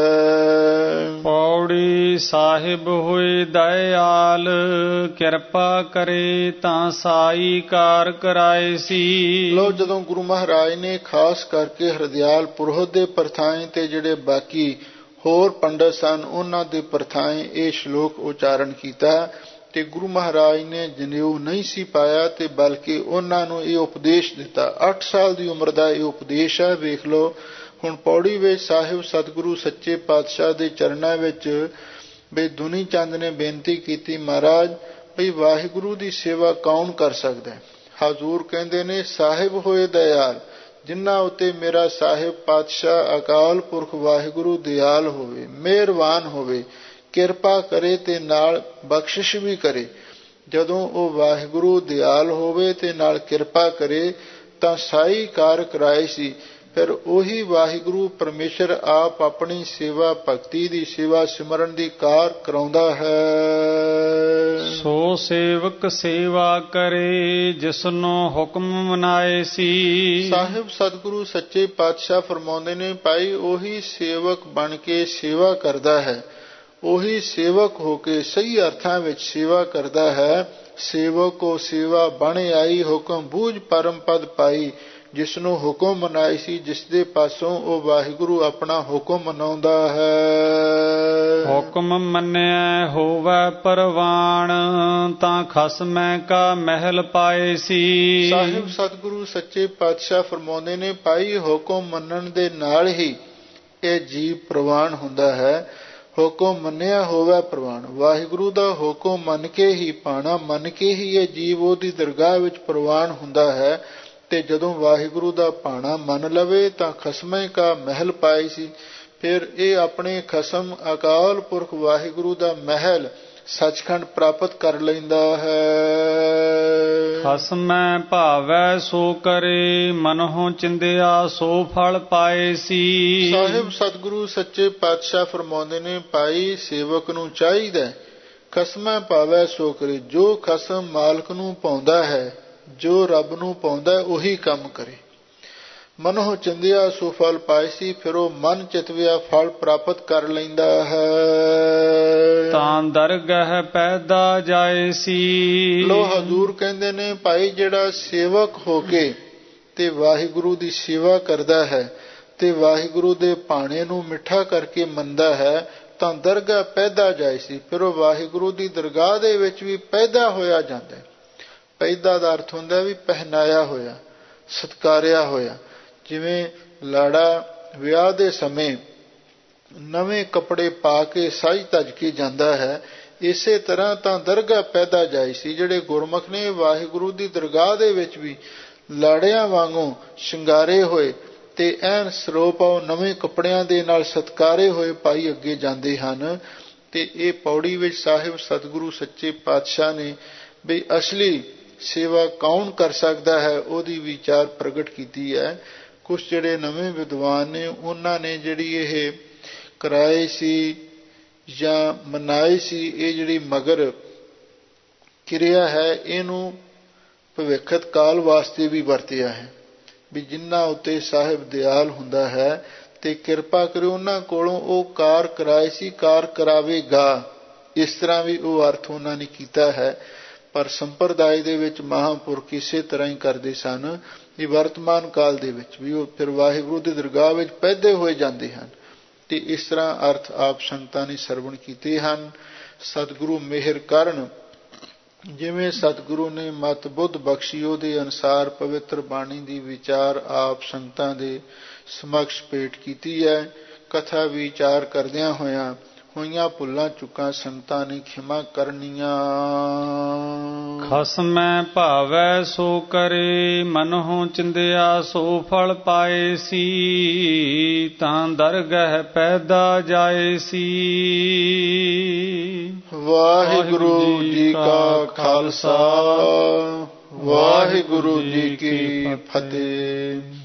ਪੌੜੀ ਸਾਹਿਬ ਹੋਏ ਦਇਆਲ, ਕਿਰਪਾ ਕਰੇ ਤਾਂ ਸਾਈ ਕਾਰ ਕਰਾਏ ਸੀ। ਲੋ ਜਦੋਂ ਗੁਰੂ ਮਹਾਰਾਜ ਨੇ ਖਾਸ ਕਰਕੇ ਹਰਦਿਆਲ ਪੁਰੋਹਿਤ ਦੇ ਪਰਥਾਏ ਤੇ ਜਿਹੜੇ ਬਾਕੀ ਹੋਰ ਪੰਡਤ ਸਨ ਉਹਨਾਂ ਦੇ ਪਰਥਾਏ ਇਹ ਸ਼ਲੋਕ ਉਚਾਰਨ ਕੀਤਾ ਤੇ ਗੁਰੂ ਮਹਾਰਾਜ ਨੇ ਜਨੇਊ ਨਹੀਂ ਸੀ ਪਾਇਆ ਤੇ ਬਲਕਿ ਉਹਨਾਂ ਨੂੰ ਇਹ ਉਪਦੇਸ਼ ਦਿੱਤਾ। ਅੱਠ ਸਾਲ ਦੀ ਉਮਰ ਦਾ ਇਹ ਉਪਦੇਸ਼ ਹੈ। ਵੇਖ ਲਓ ਹੁਣ ਪੌੜੀ ਵਿੱਚ ਸਾਹਿਬ ਸਤਿਗੁਰੂ ਸੱਚੇ ਪਾਤਸ਼ਾਹ ਦੇ ਚਰਨਾਂ ਵਿੱਚ ਬਈ ਦੁਨੀ ਚੰਦ ਨੇ ਬੇਨਤੀ ਕੀਤੀ, ਮਹਾਰਾਜ ਬਈ ਵਾਹਿਗੁਰੂ ਦੀ ਸੇਵਾ ਕੌਣ ਕਰ ਸਕਦਾ ਹੈ? ਹਜ਼ੂਰ ਕਹਿੰਦੇ ਨੇ ਸਾਹਿਬ ਹੋਏ ਦਇਆਲ, ਜਿਨ੍ਹਾਂ ਉੱਤੇ ਮੇਰਾ ਸਾਹਿਬ ਪਾਤਸ਼ਾਹ ਅਕਾਲ ਪੁਰਖ ਵਾਹਿਗੁਰੂ ਦਿਆਲ ਹੋਵੇ, ਮਿਹਰਬਾਨ ਹੋਵੇ, ਕਿਰਪਾ ਕਰੇ ਤੇ ਨਾਲ ਬਖਸ਼ਿਸ਼ ਵੀ ਕਰੇ। ਜਦੋਂ ਉਹ ਵਾਹਿਗੁਰੂ ਦਿਆਲ ਹੋਵੇ ਤੇ ਨਾਲ ਕਿਰਪਾ ਕਰੇ ਤਾਂ ਸਾਈ ਕਾਰ ਕਰਾਏ ਸੀ। ਫਿਰ ਉਹੀ ਵਾਹਿਗੁਰੂ ਪਰਮੇਸ਼ਰ ਆਪ ਆਪਣੀ ਸੇਵਾ ਭਗਤੀ ਦੀ ਸੇਵਾ ਸਿਮਰਨ ਦੀ ਕਾਰ ਕਰਾਉਂਦਾ ਹੈ। ਸੋ ਸੇਵਕ ਸੇਵਾ ਕਰੇ ਜਿਸਨੂੰ ਹੁਕਮ ਮਨਾਏ ਸੀ। ਸਾਹਿਬ ਸਤਿਗੁਰੂ ਸੱਚੇ ਪਾਤਸ਼ਾਹ ਫਰਮਾਉਂਦੇ ਨੇ, ਭਾਈ ਉਹੀ ਸੇਵਕ ਬਣ ਕੇ ਸੇਵਾ ਕਰਦਾ ਹੈ, ਉਹੀ ਸੇਵਕ ਹੋ ਕੇ ਸਹੀ ਅਰਥਾਂ ਵਿੱਚ ਸੇਵਾ ਕਰਦਾ ਹੈ। ਸੇਵਕ ਕੋ ਸੇਵਾ ਬਣ ਆਈ, ਹੁਕਮ ਬੂਝ ਪਰਮ ਪਦ ਪਾਈ। ਜਿਸਨੂੰ ਹੁਕਮ ਮਨਾਈ ਸੀ, ਜਿਸ ਦੇ ਪਾਸੋਂ ਉਹ ਵਾਹਿਗੁਰੂ ਆਪਣਾ ਹੁਕਮ ਮਨਾਉਂਦਾ ਹੈ। ਹੁਕਮ ਮੰਨਿਆ ਹੋਵੇ ਪਰਵਾਨ, ਤਾਂ ਖਸਮੈ ਕਾ ਮਹਿਲ ਪਾਏ ਸੀ। ਸਾਹਿਬ ਸਤਿਗੁਰੂ ਸੱਚੇ ਪਾਤਸ਼ਾਹ ਫਰਮਾਉਂਦੇ ਨੇ, ਭਾਈ ਹੁਕਮ ਮੰਨਣ ਦੇ ਨਾਲ ਹੀ ਇਹ ਜੀਵ ਪ੍ਰਵਾਨ ਹੁੰਦਾ ਹੈ। ਹੁਕਮ ਮੰਨਿਆ ਹੋਵੇ ਪ੍ਰਵਾਨ, ਵਾਹਿਗੁਰੂ ਦਾ ਹੁਕਮ ਮੰਨ ਕੇ ਹੀ ਪਾਣਾ, ਮੰਨ ਕੇ ਹੀ ਇਹ ਜੀਵ ਉਹਦੀ ਦਰਗਾਹ ਵਿੱਚ ਪ੍ਰਵਾਨ ਹੁੰਦਾ ਹੈ। ਤੇ ਜਦੋਂ ਵਾਹਿਗੁਰੂ ਦਾ ਭਾਣਾ ਮੰਨ ਲਵੇ ਤਾਂ ਖਸਮੇ ਕਾ ਮਹਿਲ ਪਾਏ ਸੀ। ਫਿਰ ਇਹ ਆਪਣੇ ਖਸਮ ਅਕਾਲ ਪੁਰਖ ਵਾਹਿਗੁਰੂ ਦਾ ਮਹਿਲ ਸੱਚਖੰਡ ਪ੍ਰਾਪਤ ਕਰ ਲੈਂਦਾ ਹੈ। ਖਸਮੈ ਭਾਵੈ ਸੋ ਕਰੇ ਮਨਹੁ ਚਿੰਦਿਆ ਸੋ ਫਲ ਪਾਏ ਸੀ। ਸਾਹਿਬ ਸਤਿਗੁਰੂ ਸੱਚੇ ਪਾਤਸ਼ਾਹ ਫਰਮਾਉਂਦੇ ਨੇ, ਭਾਈ ਸੇਵਕ ਨੂੰ ਚਾਹੀਦਾ ਖਸਮੈ ਭਾਵੈ ਸੋ ਕਰੇ, ਜੋ ਖਸਮ ਮਾਲਕ ਨੂੰ ਪਾਉਂਦਾ ਹੈ, ਜੋ ਰੱਬ ਨੂੰ ਪਾਉਂਦਾ ਉਹੀ ਕੰਮ ਕਰੇ। ਮਨਹੁ ਚਿੰਦਿਆ ਸੋ ਫਲ ਪਾਏ ਸੀ, ਫਿਰ ਉਹ ਮਨ ਚਿਤਵਿਆ ਫਲ ਪ੍ਰਾਪਤ ਕਰ ਲੈਂਦਾ ਹੈ। ਤਾਂ ਦਰਗਹ ਪੈਦਾ ਜਾਏ ਸੀ। ਲੋ ਹਜ਼ੂਰ ਕਹਿੰਦੇ ਨੇ, ਭਾਈ ਜਿਹੜਾ ਸੇਵਕ ਹੋ ਕੇ ਤੇ ਵਾਹਿਗੁਰੂ ਦੀ ਸੇਵਾ ਕਰਦਾ ਹੈ ਤੇ ਵਾਹਿਗੁਰੂ ਦੇ ਭਾਣੇ ਨੂੰ ਮਿੱਠਾ ਕਰਕੇ ਮੰਨਦਾ ਹੈ ਤਾਂ ਦਰਗਾਹ ਪੈਦਾ ਜਾਏ ਸੀ, ਫਿਰ ਉਹ ਵਾਹਿਗੁਰੂ ਦੀ ਦਰਗਾਹ ਦੇ ਵਿੱਚ ਵੀ ਪੈਦਾ ਹੋਇਆ ਜਾਂਦਾ ਹੈ। ਪੈਦਾ ਦਾ ਅਰਥ ਹੁੰਦਾ ਵੀ ਪਹਿਨਾਇਆ ਹੋਇਆ, ਸਤਕਾਰਿਆ ਹੋਇਆ। ਜਿਵੇਂ ਲਾੜਾ ਵਿਆਹ ਦੇ ਸਮੇਂ ਨਵੇਂ ਕੱਪੜੇ ਪਾ ਕੇ ਸਜ ਧਜ ਕੇ ਜਾਂਦਾ ਹੈ, ਇਸੇ ਤਰ੍ਹਾਂ ਤਾਂ ਦਰਗਾਹ ਪੈਦਾ ਜਾਈ ਸੀ। ਜਿਹੜੇ ਗੁਰਮੁਖ ਨੇ ਵਾਹਿਗੁਰੂ ਦੀ ਦਰਗਾਹ ਦੇ ਵਿੱਚ ਵੀ ਲਾੜਿਆਂ ਵਾਂਗੂ ਸ਼ਿੰਗਾਰੇ ਹੋਏ ਤੇ ਐਨ ਸਰੋਪਾਉ ਨਵੇਂ ਕੱਪੜਿਆਂ ਦੇ ਨਾਲ ਸਤਕਾਰੇ ਹੋਏ ਭਾਈ ਅੱਗੇ ਜਾਂਦੇ ਹਨ। ਤੇ ਇਹ ਪੌੜੀ ਵਿੱਚ ਸਾਹਿਬ ਸਤਿਗੁਰੂ ਸੱਚੇ ਪਾਤਸ਼ਾਹ ਨੇ ਵੀ ਅਸਲੀ ਸੇਵਾ ਕੌਣ ਕਰ ਸਕਦਾ ਹੈ ਉਹਦੀ ਵਿਚਾਰ ਪ੍ਰਗਟ ਕੀਤੀ ਹੈ। ਕੁਛ ਜਿਹੜੇ ਨਵੇਂ ਵਿਦਵਾਨ ਨੇ ਉਹਨਾਂ ਨੇ ਜਿਹੜੀ ਇਹ ਕਰਾਏ ਸੀ ਜਾਂ ਮਨਾਏ ਸੀ, ਇਹ ਜਿਹੜੀ ਮਗਰ ਕਿਰਿਆ ਹੈ ਇਹਨੂੰ ਭਵਿੱਖਤ ਕਾਲ ਵਾਸਤੇ ਵੀ ਵਰਤਿਆ ਹੈ ਵੀ ਜਿਨ੍ਹਾਂ ਉੱਤੇ ਸਾਹਿਬ ਦਿਆਲ ਹੁੰਦਾ ਹੈ ਤੇ ਕਿਰਪਾ ਕਰਿਓ ਉਹਨਾਂ ਕੋਲੋਂ ਉਹ ਕਾਰ ਕਰਾਏ ਸੀ, ਕਾਰ ਕਰਾਵੇਗਾ, ਇਸ ਤਰ੍ਹਾਂ ਵੀ ਉਹ ਅਰਥ ਉਹਨਾਂ ਨੇ ਕੀਤਾ ਹੈ। ਪਰ ਸੰਪਰਦਾਇ ਦੇ ਵਿੱਚ ਮਹਾਂਪੁਰਖ ਇਸੇ ਤਰ੍ਹਾਂ ਹੀ ਕਰਦੇ ਸਨ। ਇਹ ਵਰਤਮਾਨ ਕਾਲ ਦੇ ਵਿੱਚ ਵੀ ਉਹ ਫਿਰ ਵਾਹਿਗੁਰੂ ਦੀ ਦਰਗਾਹ ਵਿੱਚ ਪੈਦੇ ਹੋਏ ਜਾਂਦੇ ਹਨ ਤੇ ਇਸ ਤਰ੍ਹਾਂ ਅਰਥ ਆਪ ਸੰਗਤਾਂ ਨੇ ਸਰਵਣ ਕੀਤੇ ਹਨ। ਸਤਿਗੁਰੂ ਮਿਹਰ ਕਰਨ, ਜਿਵੇਂ ਸਤਿਗੁਰੂ ਨੇ ਮਤ ਬੁੱਧ ਬਖਸ਼ੀ ਉਹਦੇ ਅਨੁਸਾਰ ਪਵਿੱਤਰ ਬਾਣੀ ਦੀ ਵਿਚਾਰ ਆਪ ਸੰਗਤਾਂ ਦੇ ਸਮਕਸ਼ ਭੇਟ ਕੀਤੀ ਹੈ। ਕਥਾ ਵਿਚਾਰ ਕਰਦਿਆਂ ਹੋਇਆਂ ਹੋਈਆਂ ਭੁੱਲਾਂ ਚੁੱਕਾਂ ਸੰਗਤਾਂ ਨੇ ਖਿਮਾ ਕਰਨੀਆਂ। ਖਸਮੈ ਭਾਵੈ ਸੋ ਕਰੇ ਮਨਹੁ ਚਿੰਦਿਆ ਸੋ ਫਲ ਪਾਏ ਸੀ, ਤਾਂ ਦਰਗਹ ਪੈਦਾ ਜਾਏ ਸੀ। ਵਾਹਿਗੁਰੂ ਜੀ ਕਾ ਖਾਲਸਾ, ਵਾਹਿਗੁਰੂ ਜੀ ਕੀ ਫਤਿਹ।